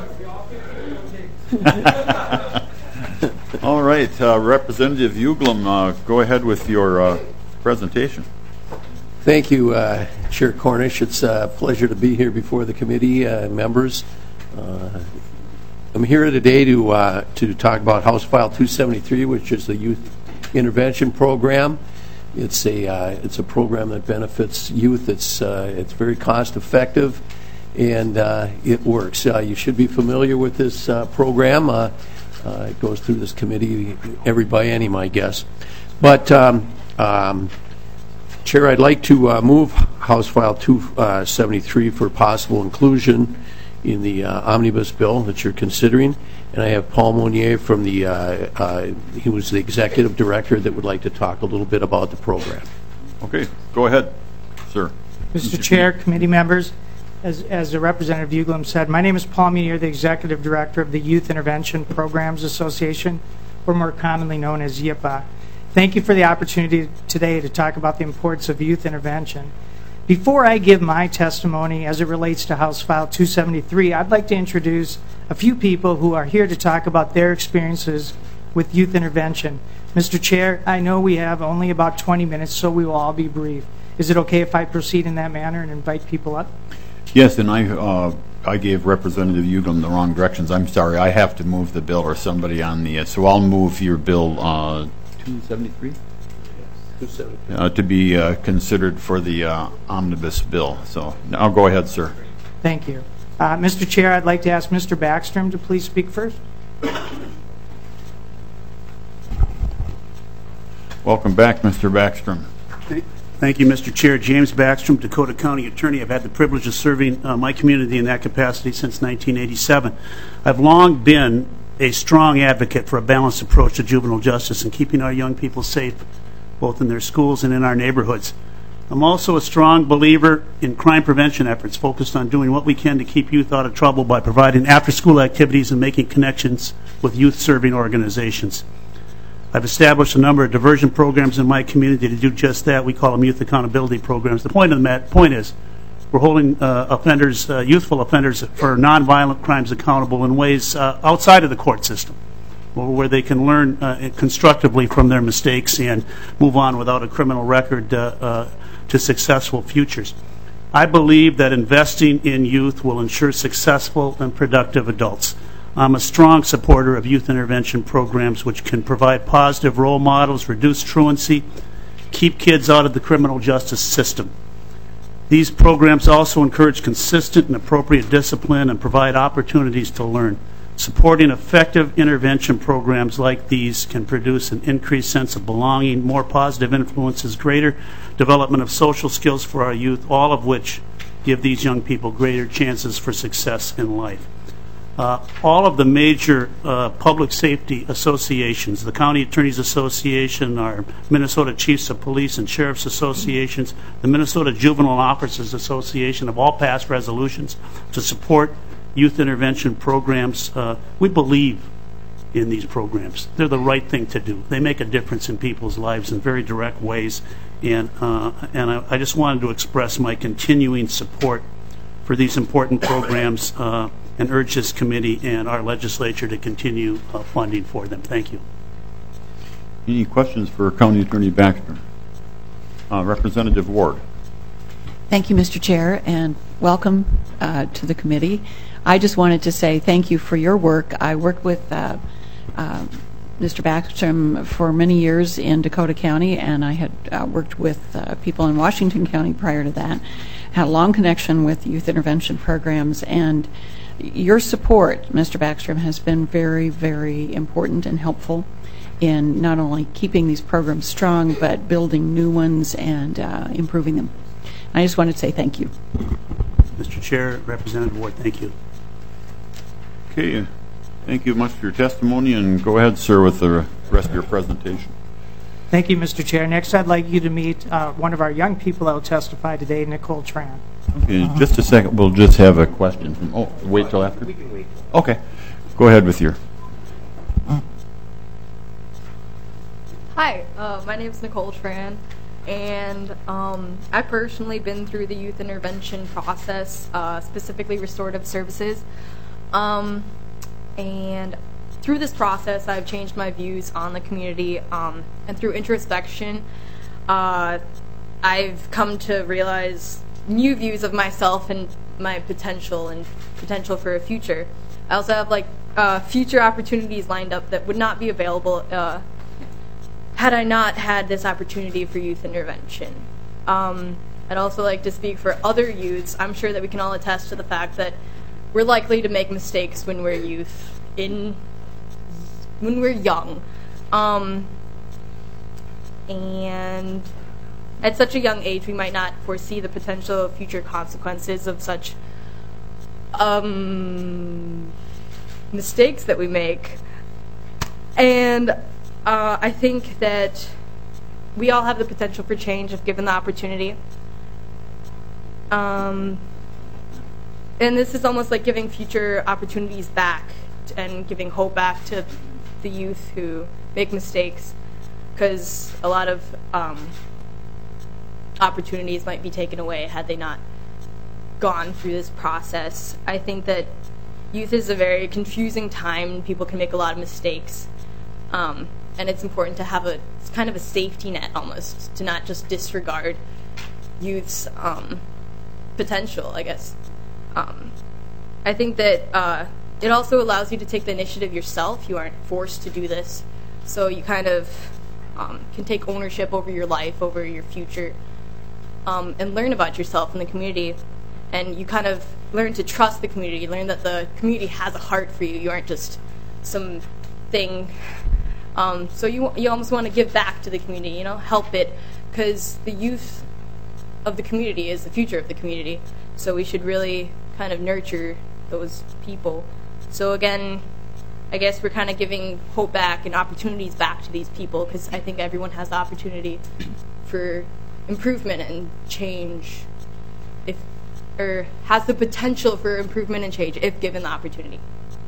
All right, uh, Representative Uglum, uh, go ahead with your uh, presentation. Thank you, uh, Chair Cornish. It's a pleasure to be here before the committee uh, members. Uh, I'm here today to uh, to talk about House File two seventy-three, which is the Youth Intervention Program. It's a uh, it's a program that benefits youth. It's uh, it's very cost effective, and uh, it works. Uh, you should be familiar with this uh, program. Uh, uh, it goes through this committee every biennium, I guess. But um, um, Chair, I'd like to uh, move House File two seventy-three for possible inclusion in the uh, omnibus bill that you're considering. And I have Paul Monnier from the, uh, uh, he was the executive director that would like to talk a little bit about the program. Okay, go ahead, sir. Mister Chair, committee members, as, as the Representative Uglum said, my name is Paul Monnier, the executive director of the Youth Intervention Programs Association, or more commonly known as Y I P A. Thank you for the opportunity today to talk about the importance of youth intervention. Before I give my testimony as it relates to House File two seventy-three, I'd like to introduce a few people who are here to talk about their experiences with youth intervention. Mister Chair, I know we have only about twenty minutes, so we will all be brief. Is it okay if I proceed in that manner and invite people up? Yes, and I uh, I gave Representative Uglum the wrong directions. I'm sorry. I have to move the bill or somebody on the, uh, so I'll move your bill uh, two seventy-three? Uh, to be uh, considered for the uh, omnibus bill. So now go ahead, sir. Thank you. Uh, Mister Chair, I'd like to ask Mister Backstrom to please speak first. Welcome back, Mister Backstrom. Thank you, Mister Chair. James Backstrom, Dakota County Attorney. I've had the privilege of serving uh, my community in that capacity since nineteen eighty-seven. I've long been a strong advocate for a balanced approach to juvenile justice and keeping our young people safe, both in their schools and in our neighborhoods. I'm also a strong believer in crime prevention efforts focused on doing what we can to keep youth out of trouble by providing after-school activities and making connections with youth-serving organizations. I've established a number of diversion programs in my community to do just that. We call them youth accountability programs. The point of the point is we're holding uh, offenders, uh, youthful offenders for nonviolent crimes accountable in ways uh, outside of the court system, where they can learn uh, constructively from their mistakes and move on without a criminal record uh, uh, to successful futures. I believe that investing in youth will ensure successful and productive adults. I'm a strong supporter of youth intervention programs which can provide positive role models, reduce truancy, keep kids out of the criminal justice system. These programs also encourage consistent and appropriate discipline and provide opportunities to learn. Supporting effective intervention programs like these can produce an increased sense of belonging, more positive influences, greater development of social skills for our youth, all of which give these young people greater chances for success in life. Uh, all of the major uh, public safety associations, the County Attorneys Association, our Minnesota Chiefs of Police and Sheriffs Associations, the Minnesota Juvenile Officers Association have all passed resolutions to support youth intervention programs. Uh, we believe in these programs. They're the right thing to do. They make a difference in people's lives in very direct ways, and, uh, and I, I just wanted to express my continuing support for these important programs uh, and urge this committee and our legislature to continue uh, funding for them. Thank you. Any questions for County Attorney Baxter? Uh, Representative Ward. Thank you, Mister Chair, and welcome uh, to the committee. I just wanted to say thank you for your work. I worked with uh, uh, Mister Backstrom for many years in Dakota County, and I had uh, worked with uh, people in Washington County prior to that. Had a long connection with youth intervention programs, and your support, Mister Backstrom, has been very, very important and helpful in not only keeping these programs strong, but building new ones and uh, improving them. I just wanted to say thank you. Mister Chair, Representative Ward, thank you. Okay, thank you much for your testimony, and go ahead, sir, with the rest of your presentation. Thank you, Mister Chair. Next, I'd like you to meet uh, one of our young people that will testify today, Nicole Tran. Okay, in just a second, we'll just have a question from, oh, wait till after? We can wait. Okay, go ahead with your. Hi, uh, my name is Nicole Tran, and um, I've personally been through the youth intervention process, uh, specifically restorative services. Um, and through this process, I've changed my views on the community, um, and through introspection, uh, I've come to realize new views of myself and my potential and potential for a future. I also have like uh, future opportunities lined up that would not be available uh, had I not had this opportunity for youth intervention. Um, I'd also like to speak for other youths. I'm sure that we can all attest to the fact that we're likely to make mistakes when we're youth, in when we're young. Um, and at such a young age, we might not foresee the potential future consequences of such um, mistakes that we make. And uh, I think that we all have the potential for change if given the opportunity. Um, and this is almost like giving future opportunities back and giving hope back to the youth who make mistakes, because a lot of um, opportunities might be taken away had they not gone through this process. I think that youth is a very confusing time. People can make a lot of mistakes, um, and it's important to have a it's kind of a safety net almost, to not just disregard youth's um, potential, I guess. Um, I think that uh, it also allows you to take the initiative yourself. You aren't forced to do this, so you kind of um, can take ownership over your life, over your future, um, and learn about yourself and the community. And you kind of learn to trust the community. You learn that the community has a heart for you. You aren't just some thing. Um, so you you almost want to give back to the community, you know, help it, because the youth of the community is the future of the community. So we should really kind of nurture those people. So again, I guess we're kind of giving hope back and opportunities back to these people, because I think everyone has the opportunity for improvement and change, if or has the potential for improvement and change if given the opportunity.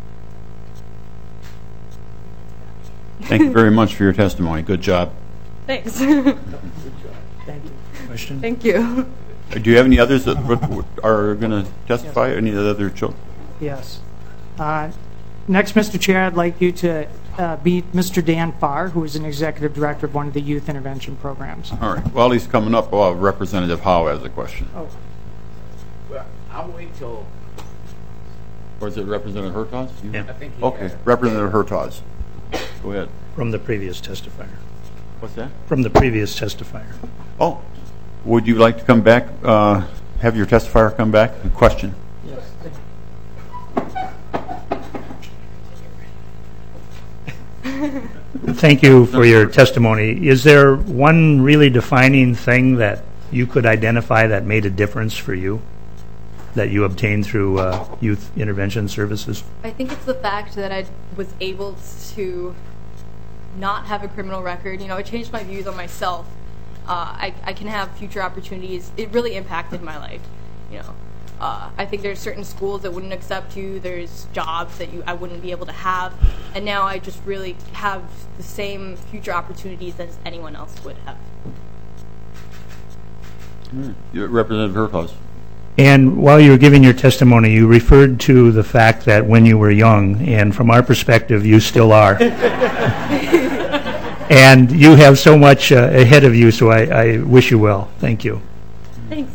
Thank you very much for your testimony. Good job. Thanks. Good job. Thank you. Question? Thank you. Do you have any others that are going to testify? Yes. Any other children? Yes. Uh, next, Mister Chair, I'd like you to uh, meet Mister Dan Farr, who is an executive director of one of the youth intervention programs. All right. While he's coming up, uh, Representative Howe has a question. Oh. Well, I'll wait till... Or is it Representative Hertaus? Yeah. I think he okay. Representative Hertaus. Go ahead. From the previous testifier. What's that? From the previous testifier. Oh. Would you like to come back, uh, have your testifier come back? A question? Yes. Thank you for your testimony. Is there one really defining thing that you could identify that made a difference for you? that you obtained through uh, youth intervention services? I think it's the fact that I was able to not have a criminal record. You know, it changed my views on myself. Uh, I, I can have future opportunities. It really impacted my life. You know, uh, I think there's certain schools that wouldn't accept you. There's jobs that you I wouldn't be able to have, and now I just really have the same future opportunities as anyone else would have. Hmm. Representative Hertaus. And while you were giving your testimony, you referred to the fact that when you were young, and from our perspective, you still are. And you have so much uh, ahead of you, so I, I wish you well. Thank you. Thanks.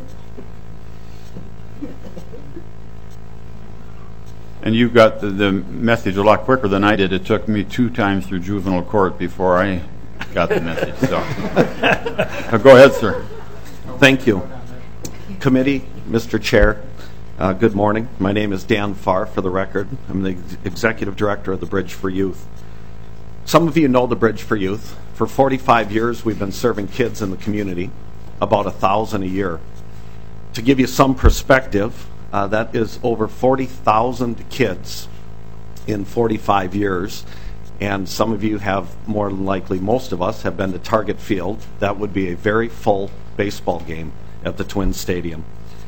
And you got the, the message a lot quicker than I did. It took me two times through juvenile court before I got the message. So, uh, go ahead, sir. Thank you. Committee, Mister Chair, uh, good morning. My name is Dan Farr, for the record. I'm the ex- Executive Director of the Bridge for Youth. Some of you know the Bridge for Youth. For forty-five years, we've been serving kids in the community, about a thousand a year. To give you some perspective, uh, that is over forty thousand kids in forty-five years. And some of you have, more than likely most of us, have been to Target Field. That would be a very full baseball game at the Twin Stadium.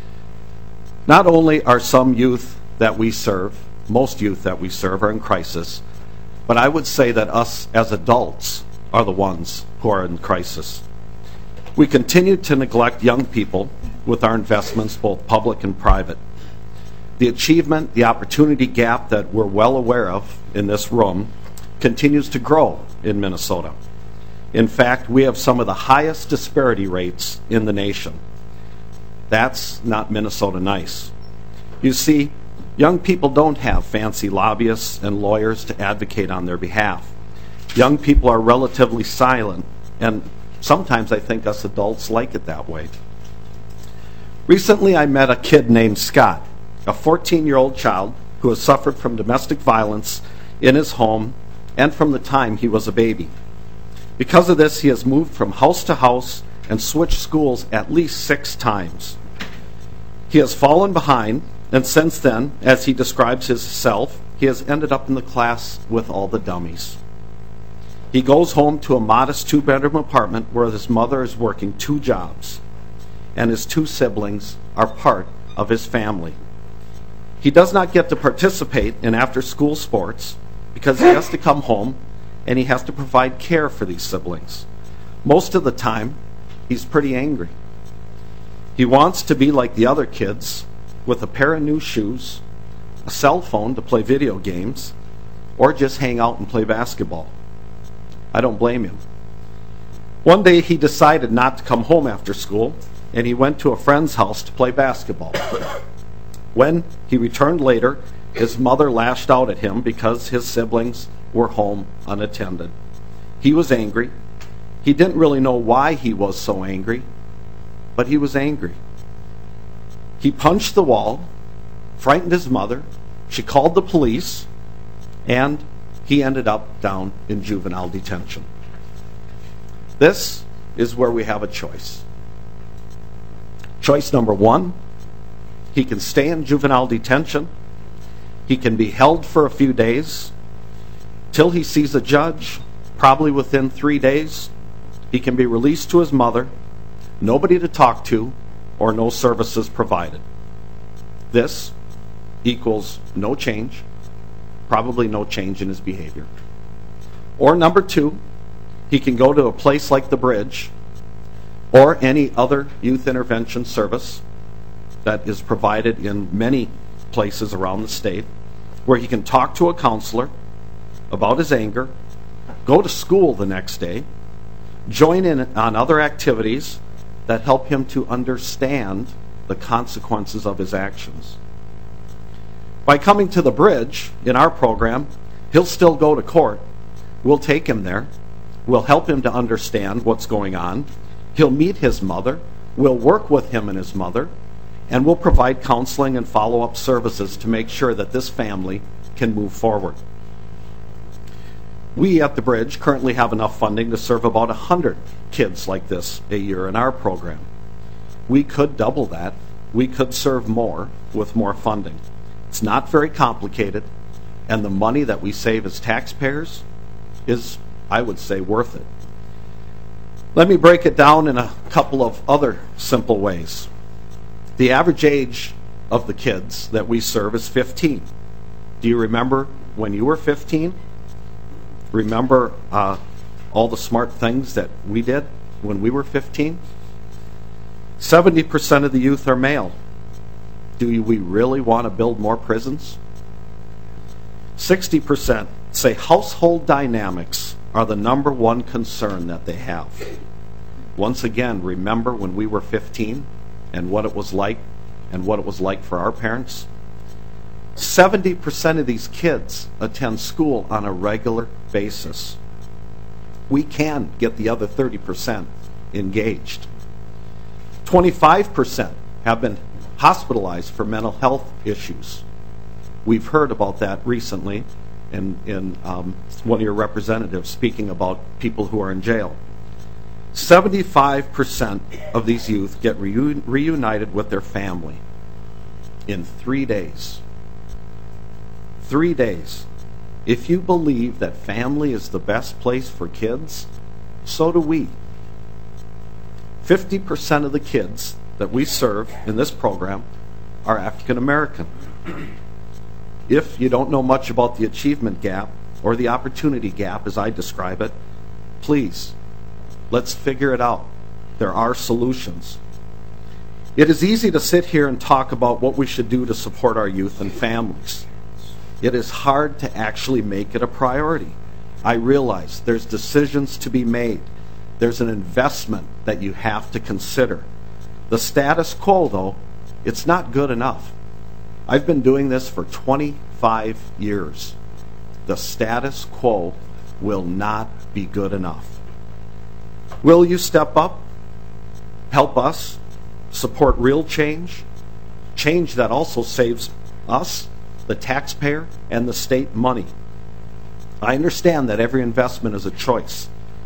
Not only are some youth that we serve, most youth that we serve are in crisis, but I would say that us as adults are the ones who are in crisis. We continue to neglect young people with our investments, both public and private. The achievement, the opportunity gap that we're well aware of in this room continues to grow in Minnesota. In fact, we have some of the highest disparity rates in the nation. That's not Minnesota nice. You see, young people don't have fancy lobbyists and lawyers to advocate on their behalf. Young people are relatively silent, and sometimes I think us adults like it that way. Recently, I met a kid named Scott, a fourteen-year-old child who has suffered from domestic violence in his home and from the time he was a baby. Because of this, he has moved from house to house and switched schools at least six times. He has fallen behind, and since then, as he describes himself, he has ended up in the class with all the dummies. He goes home to a modest two-bedroom apartment where his mother is working two jobs, and his two siblings are part of his family. He does not get to participate in after-school sports because he has to come home and he has to provide care for these siblings. Most of the time, he's pretty angry. He wants to be like the other kids with a pair of new shoes, a cell phone to play video games, or just hang out and play basketball. I don't blame him. One day he decided not to come home after school, and he went to a friend's house to play basketball. When he returned later, his mother lashed out at him because his siblings were home unattended. He was angry. He didn't really know why he was so angry, but he was angry. He punched the wall, frightened his mother, she called the police, and he ended up down in juvenile detention. This is where we have a choice. Choice number one, he can stay in juvenile detention. He can be held for a few days till he sees a judge, probably within three days. He can be released to his mother, nobody to talk to, or no services provided. This equals no change, probably no change in his behavior. Or number two, he can go to a place like the Bridge or any other youth intervention service that is provided in many places around the state, where he can talk to a counselor about his anger, go to school the next day, join in on other activities that help him to understand the consequences of his actions. By coming to the Bridge in our program, he'll still go to court. We'll take him there. We'll help him to understand what's going on. He'll meet his mother. We'll work with him and his mother. And we'll provide counseling and follow-up services to make sure that this family can move forward. We at the Bridge currently have enough funding to serve about one hundred kids like this a year in our program. We could double that we could serve more with more funding. It's not very complicated, and the money that we save as taxpayers is, I would say, worth it. Let me break it down in a couple of other simple ways. The average age of the kids that we serve is fifteen. Do you remember when you were fifteen? Remember uh, all the smart things that we did when we were fifteen? seventy percent of the youth are male. Do we really want to build more prisons? sixty percent say household dynamics are the number one concern that they have. Once again, remember when we were fifteen and what it was like and what it was like for our parents? seventy percent of these kids attend school on a regular basis. We can get the other thirty percent engaged. twenty-five percent have been hospitalized for mental health issues. We've heard about that recently in, in um, one of your representatives speaking about people who are in jail. seventy-five percent of these youth get reu- reunited with their family in three days. Three days. If you believe that family is the best place for kids, so do we. fifty percent of the kids that we serve in this program are African American. If you don't know much about the achievement gap or the opportunity gap as I describe it, please, let's figure it out. There are solutions. It is easy to sit here and talk about what we should do to support our youth and families. It is hard to actually make it a priority. I realize there's decisions to be made. There's an investment that you have to consider. The status quo, though, it's not good enough. I've been doing this for twenty-five years. The status quo will not be good enough. Will you step up, help us, support real change, change that also saves us, the taxpayer, and the state money? I understand that every investment is a choice.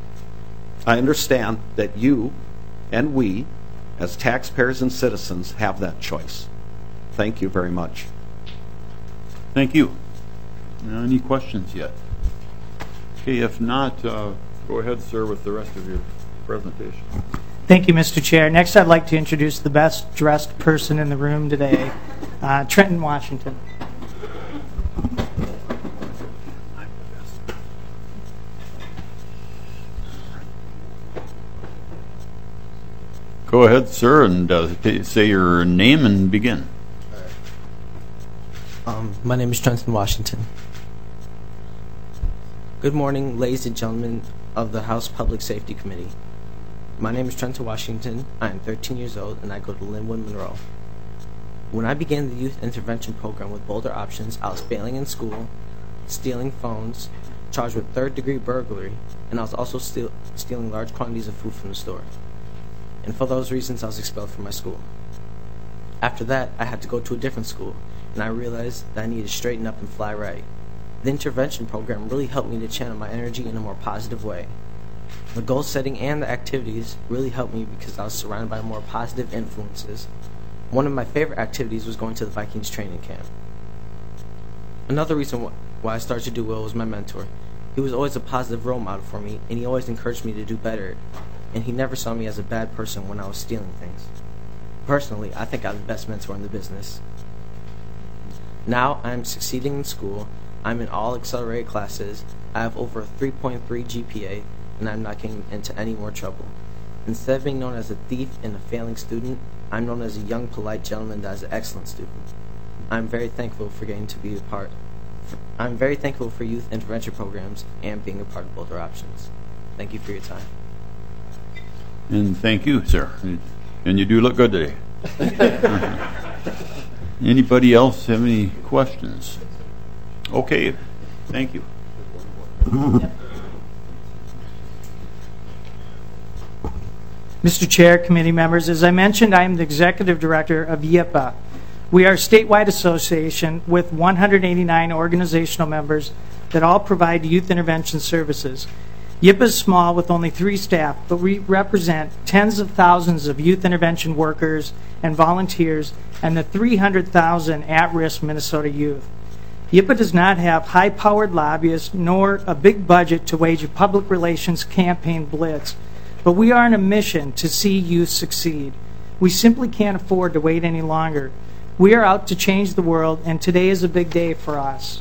I understand that you and we, as taxpayers and citizens, have that choice. Thank you very much. Thank you. Uh, any questions yet? Okay, if not, uh, go ahead, sir, with the rest of your presentation. Thank you, Mister Chair. Next, I'd like to introduce the best dressed person in the room today, uh, Trenton Washington. Go ahead, sir, and uh, t- say your name and begin. Um, my name is Trenton Washington. Good morning, ladies and gentlemen of the House Public Safety Committee. My name is Trenton Washington. I am thirteen years old, and I go to Linwood Monroe. When I began the youth intervention program with Boulder Options, I was failing in school, stealing phones, charged with third-degree burglary, and I was also steal- stealing large quantities of food from the store. And for those reasons, I was expelled from my school. After that, I had to go to a different school, and I realized that I needed to straighten up and fly right. The intervention program really helped me to channel my energy in a more positive way. The goal setting and the activities really helped me because I was surrounded by more positive influences. One of my favorite activities was going to the Vikings training camp. Another reason wh- why I started to do well was my mentor. He was always a positive role model for me, and he always encouraged me to do better. And he never saw me as a bad person when I was stealing things. Personally, I think I'm the best mentor in the business. Now I am succeeding in school. I'm in all accelerated classes. I have over a three point three G P A, and I'm not getting into any more trouble. Instead of being known as a thief and a failing student, I'm known as a young, polite gentleman that is an excellent student. I'm very thankful for getting to be a part. I'm very thankful for youth intervention programs and being a part of Boulder Options. Thank you for your time. And thank you, sir. And you do look good today. Anybody else have any questions? Okay, thank you. Mister Chair, committee members, as I mentioned, I am the executive director of Y I P A. We are a statewide association with one hundred eighty-nine organizational members that all provide youth intervention services. YIPA is small with only three staff, but we represent tens of thousands of youth intervention workers and volunteers and the three hundred thousand at-risk Minnesota youth. YIPA does not have high-powered lobbyists nor a big budget to wage a public relations campaign blitz, but we are on a mission to see youth succeed. We simply can't afford to wait any longer. We are out to change the world, and today is a big day for us.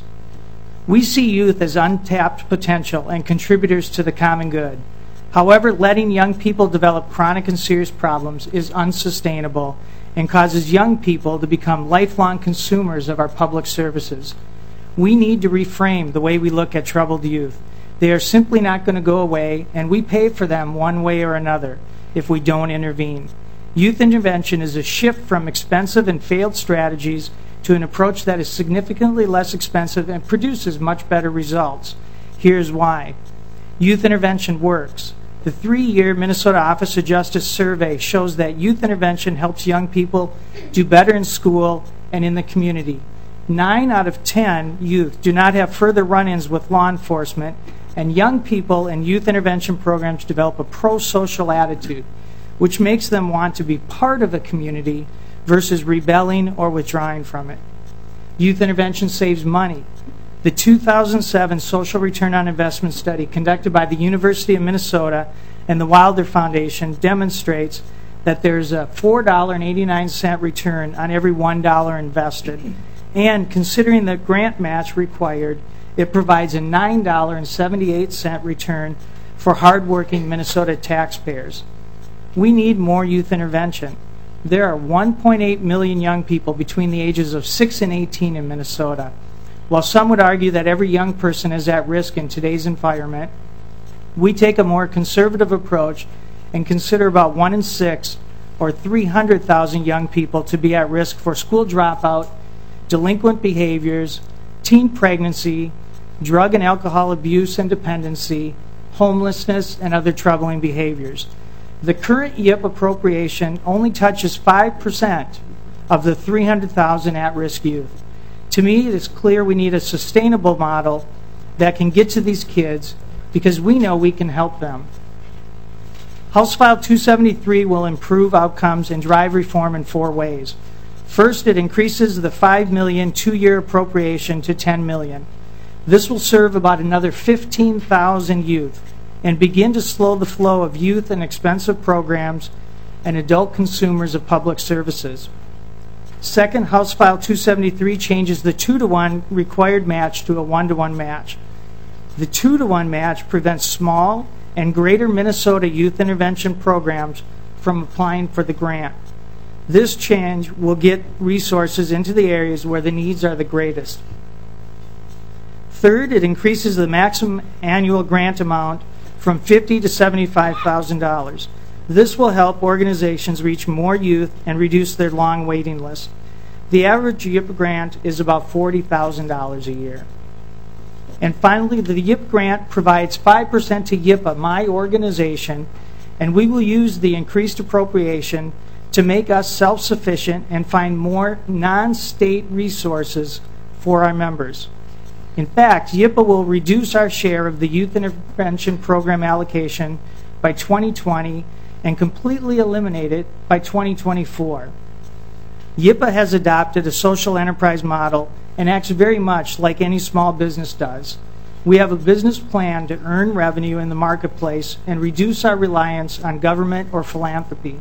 We see youth as untapped potential and contributors to the common good. However, letting young people develop chronic and serious problems is unsustainable and causes young people to become lifelong consumers of our public services. We need to reframe the way we look at troubled youth. They are simply not going to go away, and we pay for them one way or another if we don't intervene. Youth intervention is a shift from expensive and failed strategies to an approach that is significantly less expensive and produces much better results. Here's why. Youth intervention works. The three-year Minnesota Office of Justice survey shows that youth intervention helps young people do better in school and in the community. Nine out of ten youth do not have further run-ins with law enforcement, and young people in youth intervention programs develop a pro-social attitude, which makes them want to be part of a community versus rebelling or withdrawing from it. Youth intervention saves money. The two thousand seven Social Return on Investment study conducted by the University of Minnesota and the Wilder Foundation demonstrates that there's a four dollars and eighty-nine cents return on every one dollar invested. And considering the grant match required, it provides a nine dollars and seventy-eight cents return for hardworking Minnesota taxpayers. We need more youth intervention. There are one point eight million young people between the ages of six and eighteen in Minnesota. While some would argue that every young person is at risk in today's environment, we take a more conservative approach and consider about one in six, or three hundred thousand young people, to be at risk for school dropout, delinquent behaviors, teen pregnancy, drug and alcohol abuse and dependency, homelessness, and other troubling behaviors. The current YIP appropriation only touches five percent of the three hundred thousand at-risk youth. To me, it is clear we need a sustainable model that can get to these kids because we know we can help them. House File two seventy-three will improve outcomes and drive reform in four ways. First, it increases the five million dollars two-year appropriation to ten million dollars. This will serve about another fifteen thousand youth and begin to slow the flow of youth and expensive programs and adult consumers of public services. Second, House File two seventy-three changes the two to one required match to a one to one match. The two to one match prevents small and greater Minnesota youth intervention programs from applying for the grant. This change will get resources into the areas where the needs are the greatest. Third, it increases the maximum annual grant amount from fifty thousand dollars to seventy-five thousand dollars. This will help organizations reach more youth and reduce their long waiting list. The average YIP grant is about forty thousand dollars a year. And finally, the YIP grant provides five percent to YIPA, my organization, and we will use the increased appropriation to make us self-sufficient and find more non-state resources for our members. In fact, YIPA will reduce our share of the youth intervention program allocation by twenty twenty and completely eliminate it by twenty twenty-four. YIPA has adopted a social enterprise model and acts very much like any small business does. We have a business plan to earn revenue in the marketplace and reduce our reliance on government or philanthropy.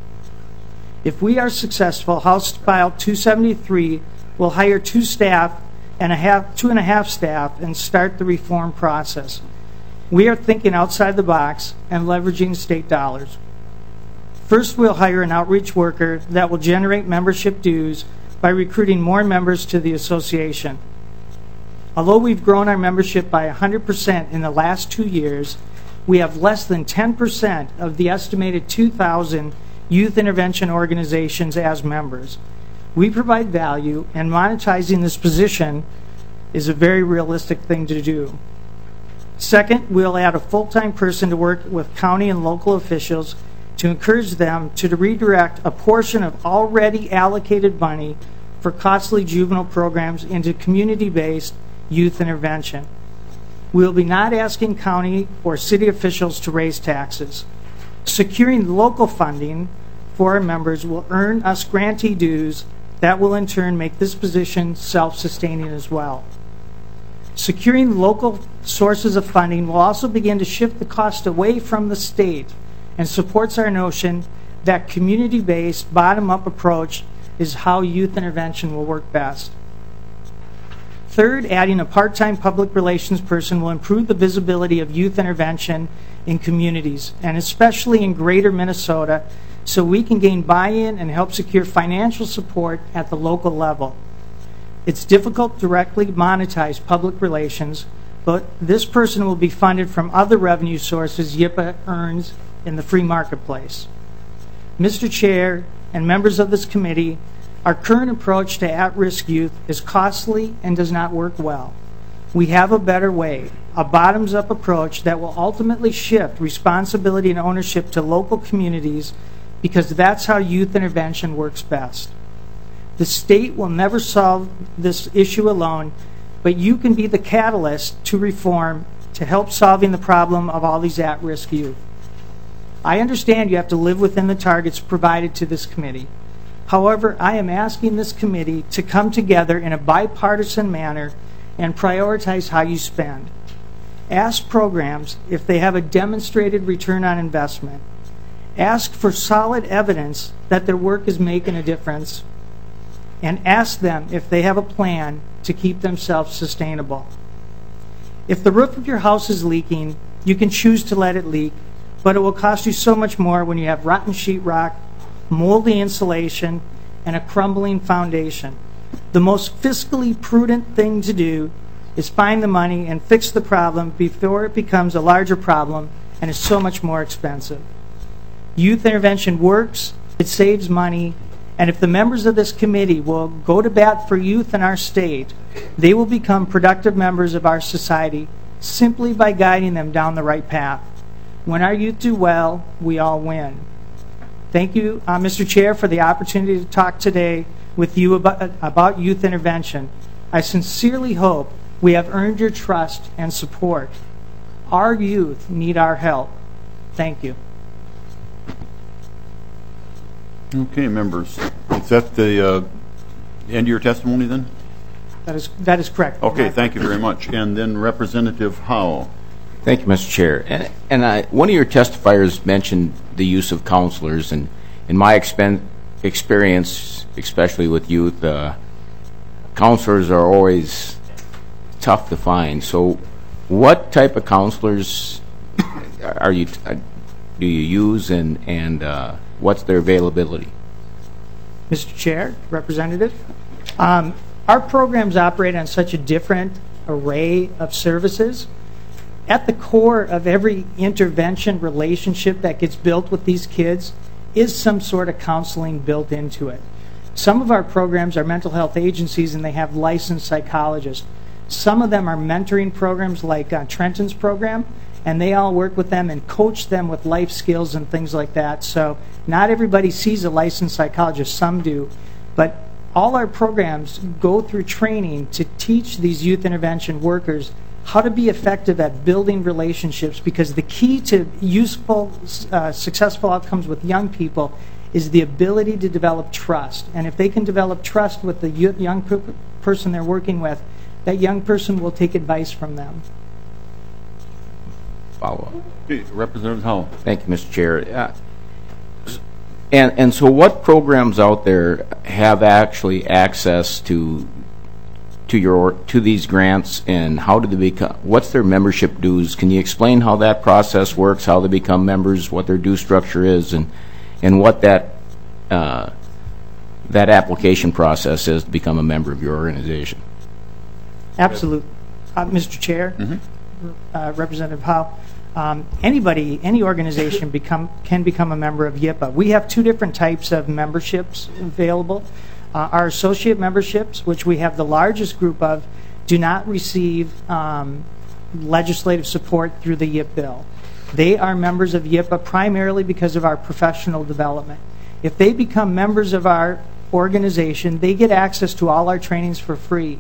If we are successful, House File two seventy-three will hire two staff and a half, two and a half staff and start the reform process. We are thinking outside the box and leveraging state dollars. First, we'll hire an outreach worker that will generate membership dues by recruiting more members to the association. Although we've grown our membership by one hundred percent in the last two years, we have less than ten percent of the estimated two thousand youth intervention organizations as members. We provide value, and monetizing this position is a very realistic thing to do. Second, we'll add a full-time person to work with county and local officials to encourage them to redirect a portion of already allocated money for costly juvenile programs into community-based youth intervention. We will be not asking county or city officials to raise taxes. Securing local funding for our members will earn us grantee dues that will in turn make this position self-sustaining as well. Securing local sources of funding will also begin to shift the cost away from the state and supports our notion that community-based, bottom-up approach is how youth intervention will work best. Third, adding a part-time public relations person will improve the visibility of youth intervention in communities, and especially in greater Minnesota, so we can gain buy-in and help secure financial support at the local level. It's difficult to directly monetize public relations, but this person will be funded from other revenue sources Y I P A earns in the free marketplace. Mister Chair and members of this committee, our current approach to at-risk youth is costly and does not work well. We have a better way, a bottoms-up approach that will ultimately shift responsibility and ownership to local communities, because that's how youth intervention works best. The state will never solve this issue alone, but you can be the catalyst to reform to help solving the problem of all these at-risk youth. I understand you have to live within the targets provided to this committee. However, I am asking this committee to come together in a bipartisan manner and prioritize how you spend. Ask programs if they have a demonstrated return on investment. Ask for solid evidence that their work is making a difference. And ask them if they have a plan to keep themselves sustainable. If the roof of your house is leaking, you can choose to let it leak, but it will cost you so much more when you have rotten sheetrock, moldy insulation, and a crumbling foundation. The most fiscally prudent thing to do is find the money and fix the problem before it becomes a larger problem and is so much more expensive. Youth intervention works, it saves money, and if the members of this committee will go to bat for youth in our state, they will become productive members of our society simply by guiding them down the right path. When our youth do well, we all win. Thank you, uh, Mister Chair, for the opportunity to talk today with you about, about youth intervention. I sincerely hope we have earned your trust and support. Our youth need our help. Thank you. Okay, members. Is that the uh, end of your testimony then? That is, that is correct. Okay, thank you very much. And then Representative Howe. Thank you, Mister Chair. And, and I, one of your testifiers mentioned the use of counselors, and in my expen- experience, especially with youth, uh, counselors are always tough to find. So what type of counselors are you, uh, do you use, and, and uh, what's their availability? Mister Chair, Representative, um, our programs operate on such a different array of services. At the core of every intervention relationship that gets built with these kids is some sort of counseling built into it. Some of our programs are mental health agencies, and they have licensed psychologists. Some of them are mentoring programs like uh, Trenton's program, and they all work with them and coach them with life skills and things like that. So not everybody sees a licensed psychologist, some do. But all our programs go through training to teach these youth intervention workers how to be effective at building relationships, because the key to useful, uh, successful outcomes with young people is the ability to develop trust. And if they can develop trust with the young per- person they're working with, that young person will take advice from them. Follow-up. Okay, Representative Howe. Thank you, Mister Chair. Uh, and, and so what programs out there have actually access to to your to these grants, and how do they become, what's their membership dues? Can you explain how that process works, how they become members, what their due structure is, and and what that uh, that application process is to become a member of your organization? Absolutely. Uh, Mister Chair, mm-hmm. uh, Representative Howe, um, anybody, any organization become can become a member of Y I P A. We have two different types of memberships available. Uh, our associate memberships, which we have the largest group of, do not receive um, legislative support through the Y I P bill. They are members of Y I P A primarily because of our professional development. If they become members of our organization, they get access to all our trainings for free.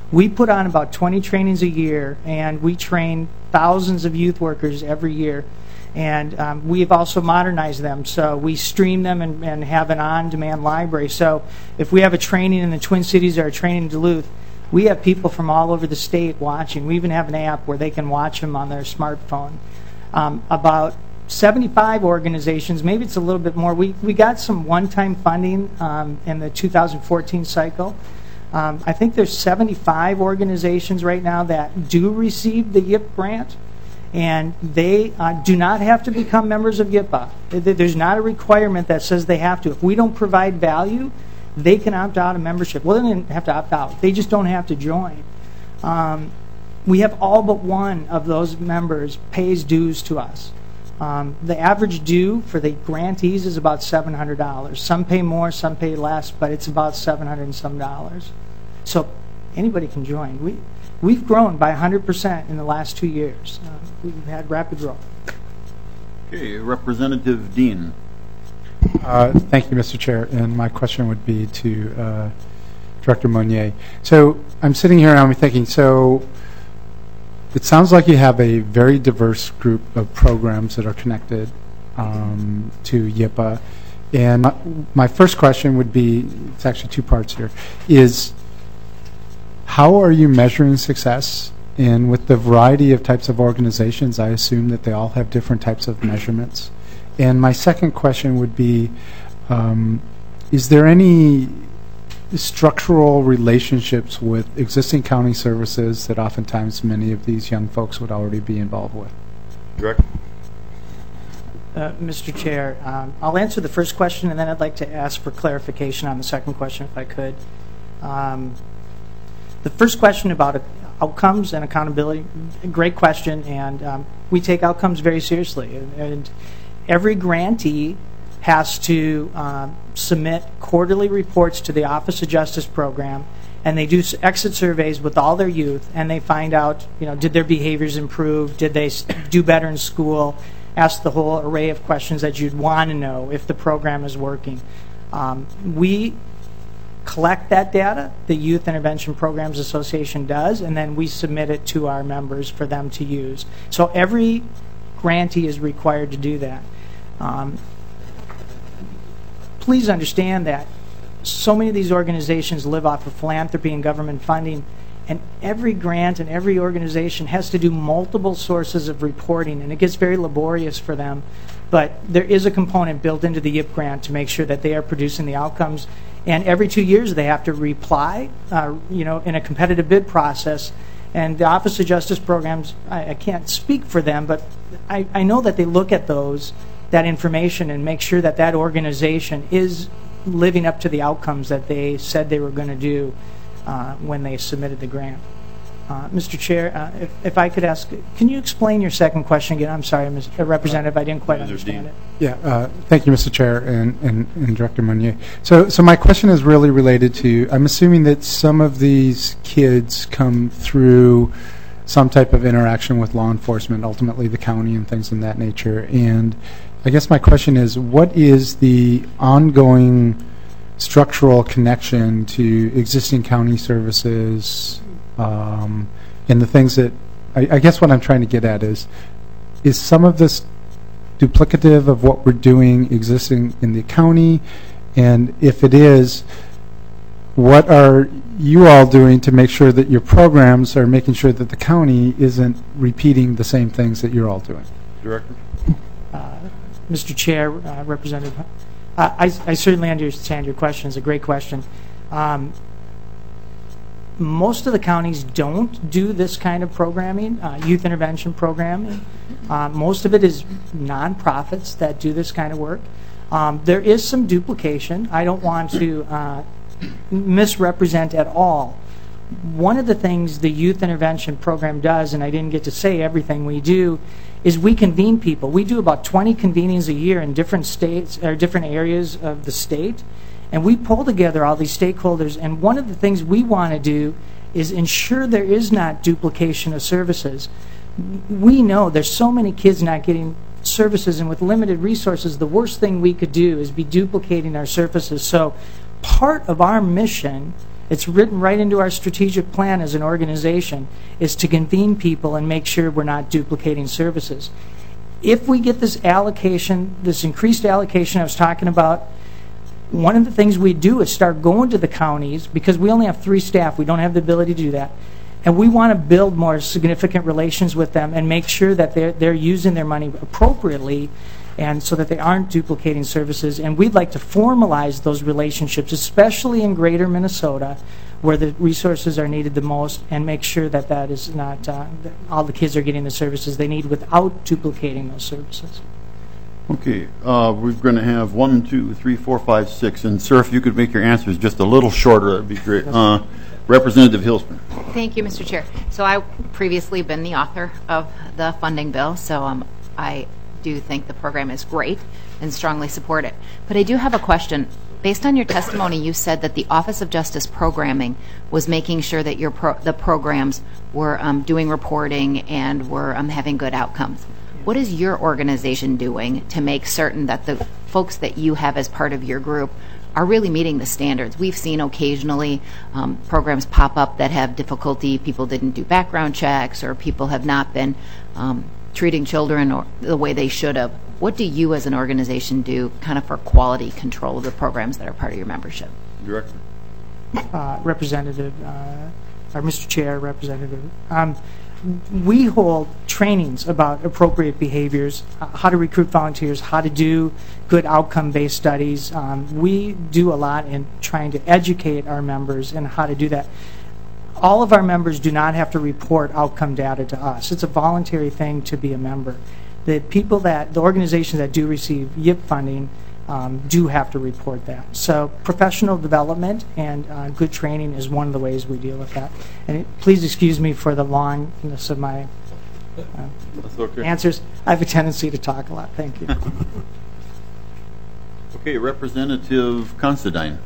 We put on about twenty trainings a year, and we train thousands of youth workers every year. And um, we've also modernized them, so we stream them and, and have an on-demand library. So if we have a training in the Twin Cities or a training in Duluth, we have people from all over the state watching. We even have an app where they can watch them on their smartphone. Um, about seventy-five organizations, maybe it's a little bit more. We, we got some one-time funding um, in the two thousand fourteen cycle. Um, I think there's seventy-five organizations right now that do receive the Y I P grant, and they uh, do not have to become members of Y I P A. There's not a requirement that says they have to. If we don't provide value, they can opt out of membership. Well, they don't have to opt out. They just don't have to join. Um, we have all but one of those members pays dues to us. Um, the average due for the grantees is about seven hundred dollars. Some pay more, some pay less, but it's about seven hundred and some dollars. So anybody can join. We, we've grown by one hundred percent in the last two years. Uh, we've had rapid growth. Okay, Representative Dean. Uh, thank you, Mister Chair. And my question would be to uh, Director Monnier. So I'm sitting here and I'm thinking, so it sounds like you have a very diverse group of programs that are connected um, to Y I P A. And my, my first question would be, it's actually two parts here, is how are you measuring success? And with the variety of types of organizations, I assume that they all have different types of measurements. And my second question would be, um, is there any structural relationships with existing county services that oftentimes many of these young folks would already be involved with? Director. Uh, Mister Chair, um, I'll answer the first question, and then I'd like to ask for clarification on the second question, if I could. Um, the first question about outcomes and accountability, great question, and um, we take outcomes very seriously. And, and every grantee has to um, submit quarterly reports to the Office of Justice Program, and they do exit surveys with all their youth, and they find out, you know, did their behaviors improve, did they do better in school, ask the whole array of questions that you'd want to know if the program is working. Um, we collect that data, the Youth Intervention Programs Association does, and then we submit it to our members for them to use. So every grantee is required to do that. Um, please understand that so many of these organizations live off of philanthropy and government funding, and every grant and every organization has to do multiple sources of reporting, and it gets very laborious for them. But there is a component built into the Y I P grant to make sure that they are producing the outcomes, and every two years they have to reply, uh, you know, in a competitive bid process. And the Office of Justice Programs, I, I can't speak for them, but I, I know that they look at those, that information, and make sure that that organization is living up to the outcomes that they said they were going to do uh, when they submitted the grant. Uh, Mister Chair, uh, if, if I could ask, can you explain your second question again? I'm sorry, Mister Representative, I didn't quite understand it. Yeah, uh, thank you, Mister Chair and, and, and Director Monnier. So, so my question is really related to, I'm assuming that some of these kids come through some type of interaction with law enforcement, ultimately the county and things in that nature. And I guess my question is, what is the ongoing structural connection to existing county services um, and the things that, I, I guess what I'm trying to get at is, is some of this duplicative of what we're doing existing in the county? And if it is, what are you all doing to make sure that your programs are making sure that the county isn't repeating the same things that you're all doing? Director. Uh, Mister Chair, uh, Representative, uh, I, I certainly understand your question. It's a great question. Um, most of the counties don't do this kind of programming, uh, youth intervention programming. Uh, most of it is nonprofits that do this kind of work. Um, there is some duplication. I don't want to uh, misrepresent at all. One of the things the youth intervention program does, and I didn't get to say everything we do, is we convene people. We do about twenty convenings a year in different states or different areas of the state, and we pull together all these stakeholders. And one of the things we want to do is ensure there is not duplication of services. We know there's so many kids not getting services, and with limited resources, the worst thing we could do is be duplicating our services. So part of our mission It's written right into our strategic plan as an organization, is to convene people and make sure we're not duplicating services. If we get this allocation, this increased allocation I was talking about, one of the things we do is start going to the counties, because we only have three staff. We don't have the ability to do that. And we want to build more significant relations with them and make sure that they're, they're using their money appropriately, and so that they aren't duplicating services. And we'd like to formalize those relationships, especially in greater Minnesota, where the resources are needed the most, and make sure that that is not, uh, that all the kids are getting the services they need without duplicating those services. Okay, uh, we're going to have one, two, three, four, five, six. And sir, if you could make your answers just a little shorter, that'd be great. Uh, Representative Hilsman. Thank you, Mister Chair. So I've previously been the author of the funding bill, so um, I do think the program is great and strongly support it. But I do have a question. Based on your testimony, you said that the Office of Justice Programming was making sure that your pro- the programs were um, doing reporting and were um, having good outcomes. What is your organization doing to make certain that the folks that you have as part of your group are really meeting the standards? We've seen occasionally um, programs pop up that have difficulty. People didn't do background checks, or people have not been um, treating children or the way they should have. What do you as an organization do kind of for quality control of the programs that are part of your membership? Director. Uh, Representative, uh, or Mister Chair, Representative. Um, we hold trainings about appropriate behaviors, uh, how to recruit volunteers, how to do good outcome-based studies. Um, we do a lot in trying to educate our members in how to do that. All of our members do not have to report outcome data to us. It's a voluntary thing to be a member. The people that, the organizations that do receive Y I P funding um, do have to report that. So professional development and uh, good training is one of the ways we deal with that. And it, please excuse me for the longness of my uh, That's okay. answers. I have a tendency to talk a lot. Thank you. Okay, Representative Considine.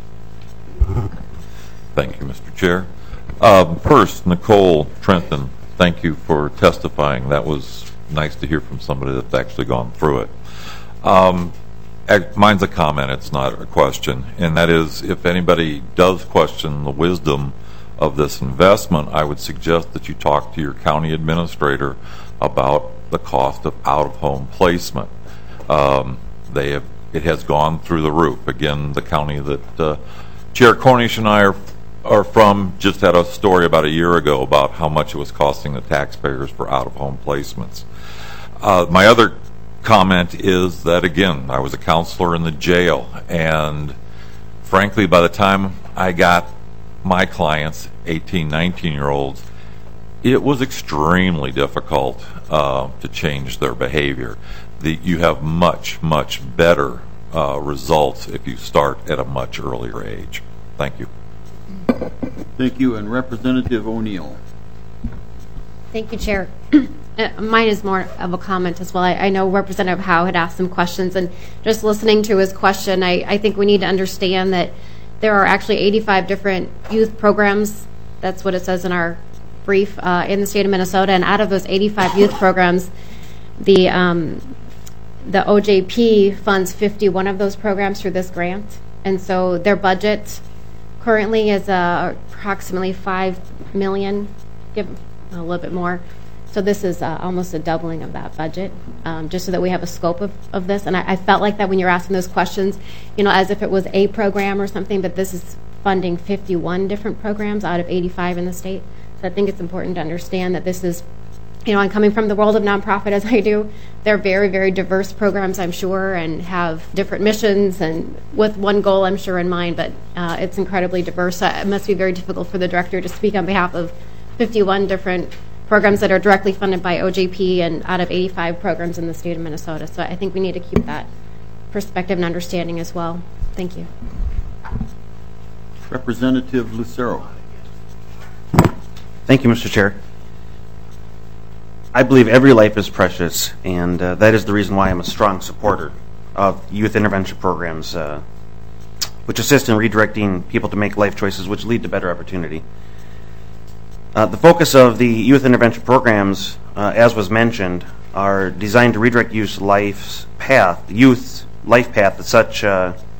Thank you, Mister Chair. Uh, first, Nicole Trenton, thank you for testifying. That was nice to hear from somebody that's actually gone through it. Um, mine's a comment, it's not a question, and that is, if anybody does question the wisdom of this investment, I would suggest that you talk to your county administrator about the cost of out-of-home placement. Um, they have, it has gone through the roof. Again, the county that uh, Chair Cornish and I are are from just had a story about a year ago about how much it was costing the taxpayers for out-of-home placements. Uh, my other comment is that, again, I was a counselor in the jail, and frankly, by the time I got my clients, eighteen, nineteen-year-olds, it was extremely difficult uh, to change their behavior. The, you have much, much better uh, results if you start at a much earlier age. Thank you. Thank you. And Representative O'Neill. Thank you, Chair. Uh, mine is more of a comment as well. I, I know Representative Howe had asked some questions, and just listening to his question, I, I think we need to understand that there are actually eighty-five different youth programs. That's what it says in our brief uh, in the state of Minnesota. And out of those eighty-five youth programs, the um, the O J P funds fifty-one of those programs through this grant. And so their budget currently is uh, approximately five million dollars, give a little bit more. So this is uh, almost a doubling of that budget, um, just so that we have a scope of, of this. And I, I felt like that when you're asking those questions, you know, as if it was a program or something, but this is funding fifty-one different programs out of eighty-five in the state. So I think it's important to understand that this is, you know, and coming from the world of nonprofit as I do, they're very, very diverse programs, I'm sure, and have different missions and with one goal, I'm sure, in mind, but uh, it's incredibly diverse. So it must be very difficult for the director to speak on behalf of fifty-one different programs that are directly funded by O J P and out of eighty-five programs in the state of Minnesota. So I think we need to keep that perspective and understanding as well. Thank you. Representative Lucero. Thank you, Mister Chair. I believe every life is precious, and uh, that is the reason why I'm a strong supporter of youth intervention programs, uh, which assist in redirecting people to make life choices which lead to better opportunity. Uh, the focus of the youth intervention programs, uh, as was mentioned, are designed to redirect youth's life's path, youth's life path to such uh,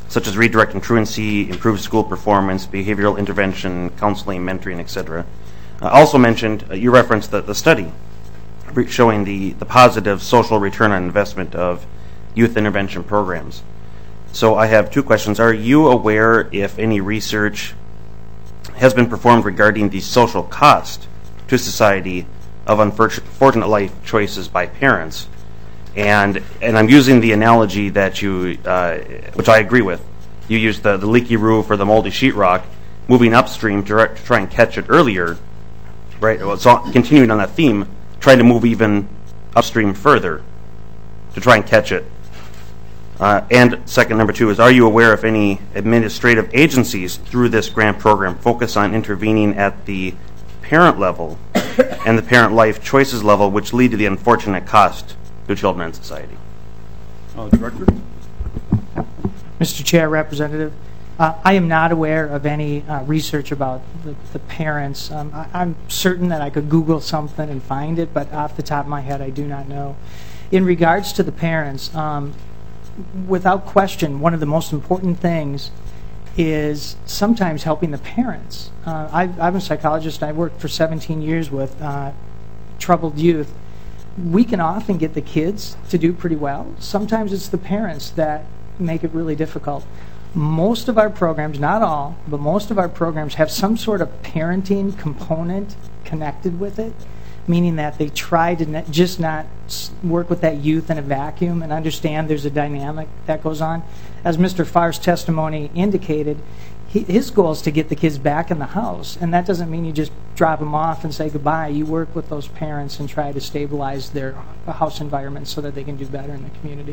such as redirecting truancy, improved school performance, behavioral intervention, counseling, mentoring, et cetera. Uh, also mentioned, uh, you referenced the, the study showing the, the positive social return on investment of youth intervention programs. So I have two questions. Are you aware if any research has been performed regarding the social cost to society of unfortunate life choices by parents? And and I'm using the analogy that you, uh, which I agree with. You used the, the leaky roof or the moldy sheetrock, moving upstream to, to try and catch it earlier, right? Well, so continuing on that theme, trying to move even upstream further to try and catch it. Uh, and second, number two is, are you aware if any administrative agencies through this grant program focus on intervening at the parent level and the parent life choices level, which lead to the unfortunate cost to children and society? Uh, Director? Mister Chair, Representative, uh, I am not aware of any uh, research about the, the parents. Um, I, I'm certain that I could Google something and find it, but off the top of my head, I do not know. In regards to the parents, um, without question, one of the most important things is sometimes helping the parents. Uh, I've, I'm a psychologist. I worked for seventeen years with uh, troubled youth. We can often get the kids to do pretty well. Sometimes it's the parents that make it really difficult. Most of our programs, not all, but most of our programs have some sort of parenting component connected with it, meaning that they try to ne- just not s- work with that youth in a vacuum and understand there's a dynamic that goes on. As Mister Farr's testimony indicated, he, his goal is to get the kids back in the house, and that doesn't mean you just drop them off and say goodbye. You work with those parents and try to stabilize their house environment so that they can do better in the community.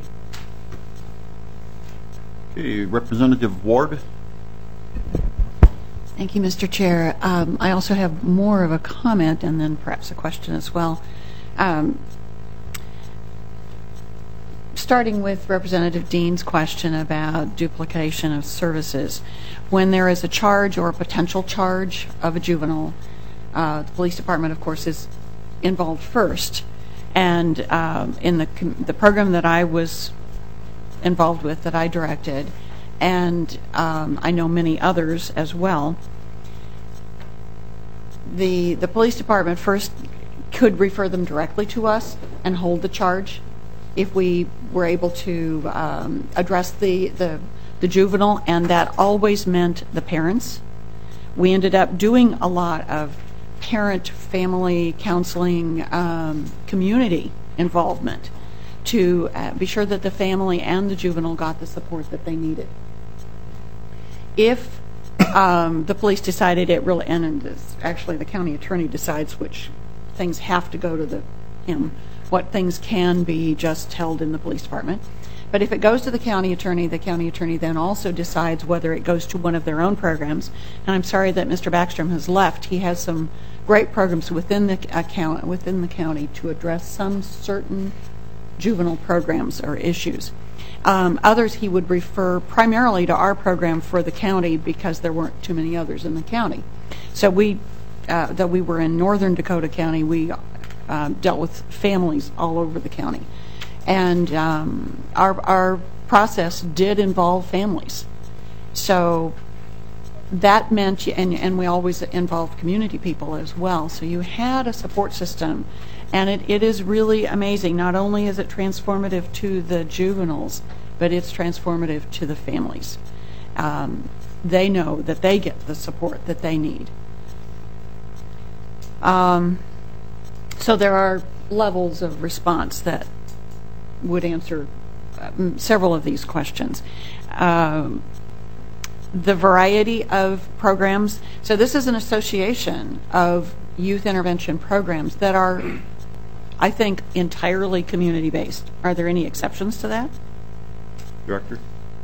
Okay, Representative Ward. Thank you, Mister Chair. Um, I also have more of a comment and then perhaps a question as well. Um, starting with Representative Dean's question about duplication of services. When there is a charge or a potential charge of a juvenile, uh, the police department, of course, is involved first. And um, in the, the program that I was involved with, that I directed, and um, I know many others as well, the the police department first could refer them directly to us and hold the charge if we were able to um, address the, the the juvenile, and that always meant the parents. We ended up doing a lot of parent family counseling um, community involvement to uh, be sure that the family and the juvenile got the support that they needed. If um, the police decided it really, and it's actually the county attorney decides which things have to go to the him, what things can be just held in the police department. But if it goes to the county attorney, the county attorney then also decides whether it goes to one of their own programs. And I'm sorry that Mister Backstrom has left. He has some great programs within the account, within the county to address some certain juvenile programs or issues. Um, others he would refer primarily to our program for the county because there weren't too many others in the county. So we, uh, though we were in northern Dakota County, we uh, dealt with families all over the county. And um, our, our process did involve families. So that meant, and, and we always involved community people as well. So you had a support system. And it, it is really amazing. Not only is it transformative to the juveniles, but it's transformative to the families. Um, they know that they get the support that they need. Um, so there are levels of response that would answer um, several of these questions. Um, the variety of programs. So this is an association of youth intervention programs that are, I think, entirely community-based. Are there any exceptions to that? Director?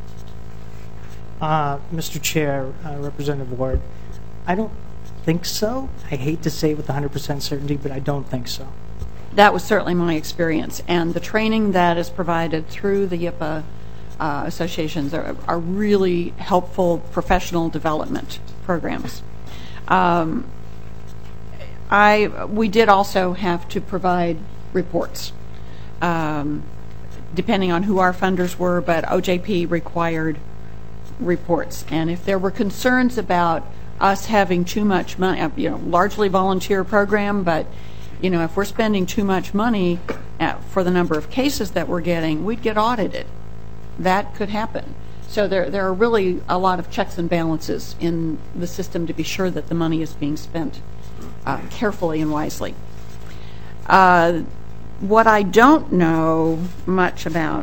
Uh, Mister Chair, uh, Representative Ward, I don't think so. I hate to say with one hundred percent certainty, but I don't think so. That was certainly my experience. And the training that is provided through the Y I P A uh, associations are, are really helpful professional development programs. Um, I we did also have to provide reports, um, depending on who our funders were, but O J P required reports. And if there were concerns about us having too much money, you know, largely volunteer program, but, you know, if we're spending too much money at, for the number of cases that we're getting, we'd get audited. That could happen. So there, there are really a lot of checks and balances in the system to be sure that the money is being spent uh, carefully and wisely. Uh, what I don't know much about,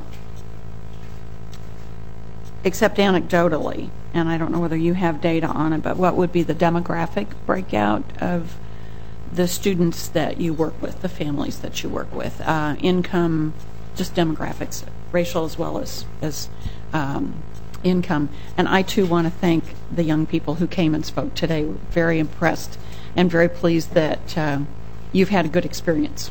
except anecdotally, and I don't know whether you have data on it, but what would be the demographic breakout of the students that you work with, the families that you work with, uh, income, just demographics, racial as well as, as um, income. And I, too, want to thank the young people who came and spoke today. We're very impressed and very pleased that uh, you've had a good experience.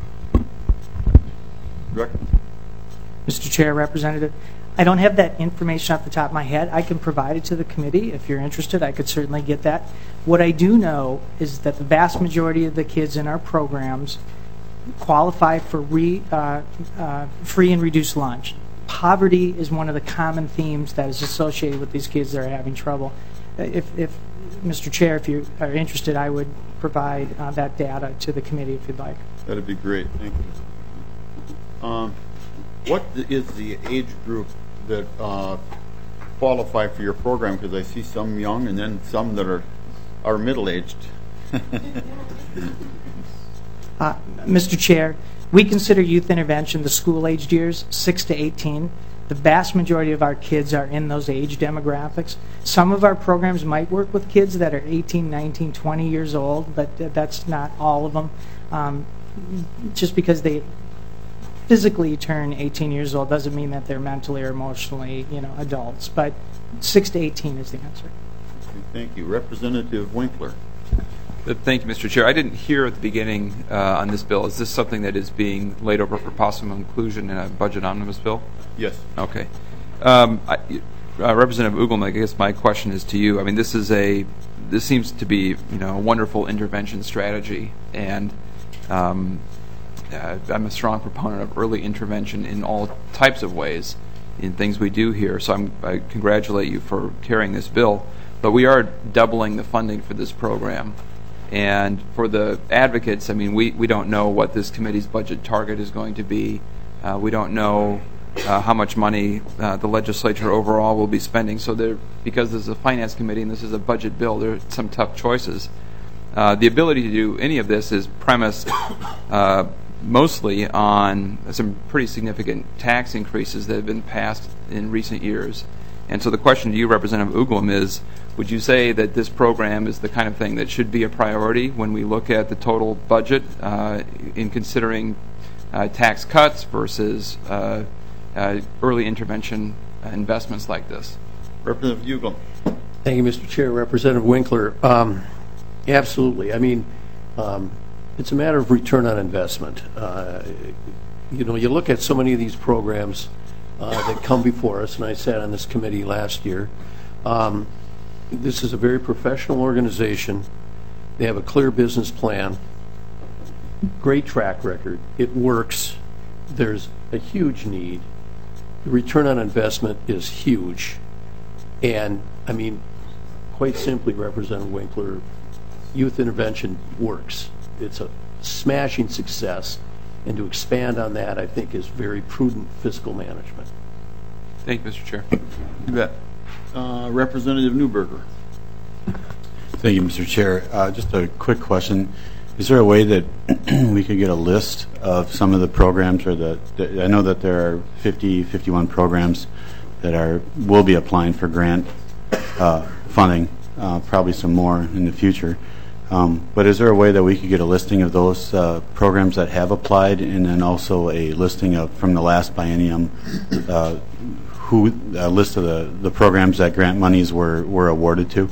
Director. Mister Chair, Representative, I don't have that information off the top of my head. I can provide it to the committee. If you're interested, I could certainly get that. What I do know is that the vast majority of the kids in our programs qualify for re, uh, uh, free and reduced lunch. Poverty is one of the common themes that is associated with these kids that are having trouble. If, if Mister Chair, if you are interested, I would provide uh, that data to the committee if you'd like. That'd be great. Thank you. Um, what is the age group that uh, qualify for your program? Because I see some young and then some that are are middle-aged. uh, Mister Chair, we consider youth intervention the school-aged years, six to eighteen. The vast majority of our kids are in those age demographics. Some of our programs might work with kids that are eighteen, nineteen, twenty years old, but that's not all of them. Um, just because they physically turn eighteen years old doesn't mean that they're mentally or emotionally, you know, adults. But six to eighteen is the answer. Thank you. Representative Winkler. Thank you, Mister Chair. I didn't hear at the beginning uh, on this bill. Is this something that is being laid over for possible inclusion in a budget omnibus bill? Yes. Okay. Um, I, uh, Representative Uglem, I guess my question is to you. I mean, this is a this seems to be you know a wonderful intervention strategy, and um, uh, I'm a strong proponent of early intervention in all types of ways in things we do here. So I'm, I congratulate you for carrying this bill. But we are doubling the funding for this program. And for the advocates, I mean, we, we don't know what this committee's budget target is going to be. Uh, we don't know uh, how much money uh, the legislature overall will be spending. So there, because this is a finance committee and this is a budget bill, there are some tough choices. Uh, the ability to do any of this is premised uh, mostly on some pretty significant tax increases that have been passed in recent years. And so the question to you, Representative Uglem, is would you say that this program is the kind of thing that should be a priority when we look at the total budget uh, in considering uh, tax cuts versus uh, uh, early intervention investments like this? Representative Uglem. Thank you, Mister Chair. Representative Winkler. Um, absolutely. I mean, um, it's a matter of return on investment. Uh, you know, you look at so many of these programs Uh, that come before us, and I sat on this committee last year. Um, this is a very professional organization. They have a clear business plan, great track record. It works. There's a huge need. The return on investment is huge. And, I mean, quite simply, Representative Winkler, youth intervention works. It's a smashing success. And to expand on that, I think, is very prudent fiscal management. Thank you, Mister Chair. You bet. Uh, Representative Newberger. Thank you, Mister Chair. Uh, just a quick question. Is there a way that we could get a list of some of the programs, or the, the I know that there are fifty, fifty-one programs that are will be applying for grant uh, funding, uh, probably some more in the future. Um, but is there a way that we could get a listing of those uh, programs that have applied, and then also a listing of from the last biennium, uh, who a list of the, the programs that grant monies were, were awarded to?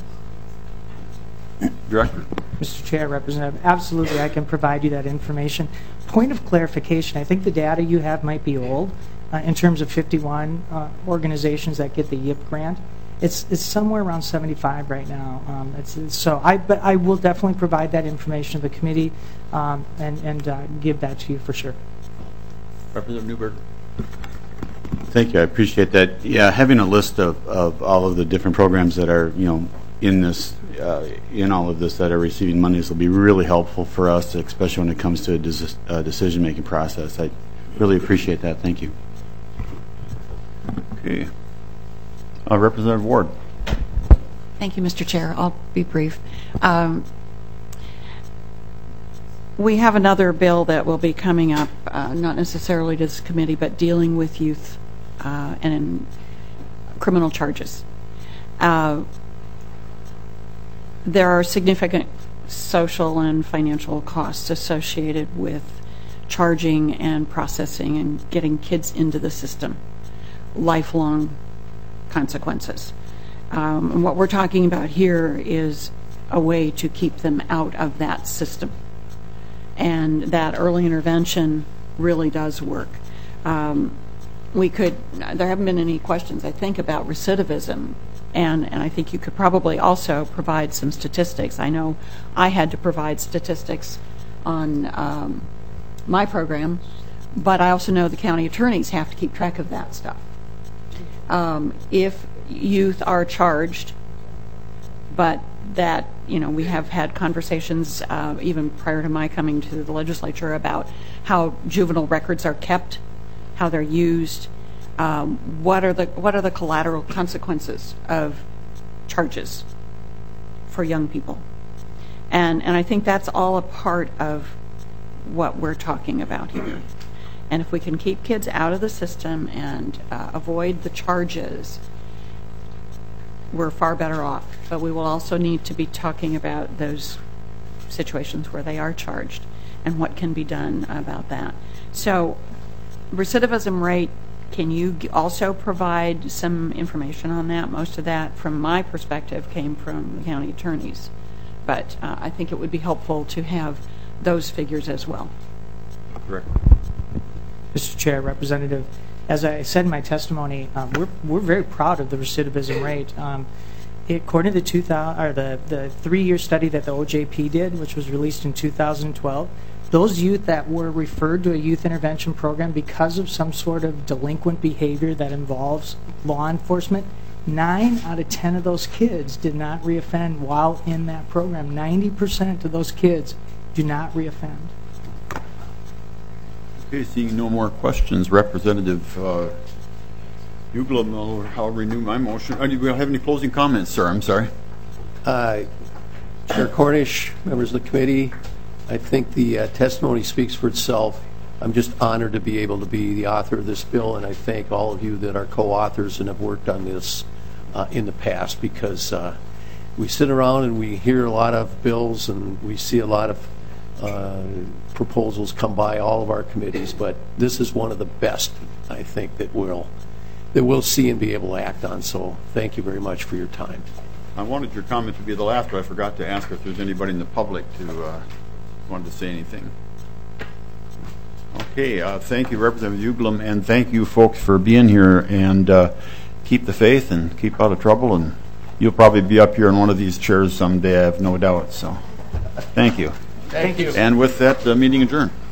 Director. Mister Chair, Representative, absolutely, I can provide you that information. Point of clarification, I think the data you have might be old uh, in terms of fifty-one uh, organizations that get the Y I P grant. It's it's somewhere around seventy-five right now. Um, it's, it's, so I but I will definitely provide that information to the committee um, and and uh, give that to you for sure. Representative Newberg. Thank you. I appreciate that. Yeah, having a list of, of all of the different programs that are, you know, in this, uh, in all of this that are receiving monies will be really helpful for us, especially when it comes to a des- uh, decision-making process. I really appreciate that. Thank you. Okay. Uh, Representative Ward. Thank you, Mister Chair. I'll be brief. Um, we have another bill that will be coming up, uh, not necessarily to this committee, but dealing with youth uh, and in criminal charges. Uh, there are significant social and financial costs associated with charging and processing and getting kids into the system. Lifelong consequences. Um, and what we're talking about here is a way to keep them out of that system. And that early intervention really does work. Um, we could, there haven't been any questions, I think, about recidivism. And, and I think you could probably also provide some statistics. I know I had to provide statistics on um, my program, but I also know the county attorneys have to keep track of that stuff. Um, if youth are charged, but that, you know, we have had conversations uh, even prior to my coming to the legislature about how juvenile records are kept, how they're used, um, what are the what are the collateral consequences of charges for young people, and and I think that's all a part of what we're talking about here. And if we can keep kids out of the system and uh, avoid the charges, we're far better off. But we will also need to be talking about those situations where they are charged and what can be done about that. So, recidivism rate, can you also provide some information on that? Most of that, from my perspective, came from the county attorneys. But uh, I think it would be helpful to have those figures as well. Correct. Mister Chair, Representative, as I said in my testimony, um, we're we're very proud of the recidivism rate. Um, it, according to the two thousand or the the three-year study that the O J P did, which was released in two thousand twelve, those youth that were referred to a youth intervention program because of some sort of delinquent behavior that involves law enforcement, nine out of ten of those kids did not reoffend while in that program. ninety percent of those kids do not reoffend. Okay, seeing no more questions, Representative uh, Uglum, I'll renew my motion. Oh, do you have any closing comments, sir? I'm sorry. Uh, Chair Cornish, members of the committee, I think the uh, testimony speaks for itself. I'm just honored to be able to be the author of this bill, and I thank all of you that are co-authors and have worked on this uh, in the past, because uh, we sit around and we hear a lot of bills and we see a lot of uh, proposals come by all of our committees, but this is one of the best, I think, that we'll, that we'll see and be able to act on. So thank you very much for your time. I wanted your comment to be the last, but I forgot to ask if there's anybody in the public to uh, wanted to say anything. Okay, uh, thank you, Representative Uglum, and thank you folks for being here, and uh, keep the faith and keep out of trouble, and you'll probably be up here in one of these chairs someday, I have no doubt. So thank you. Thank you. And with that, the meeting adjourned.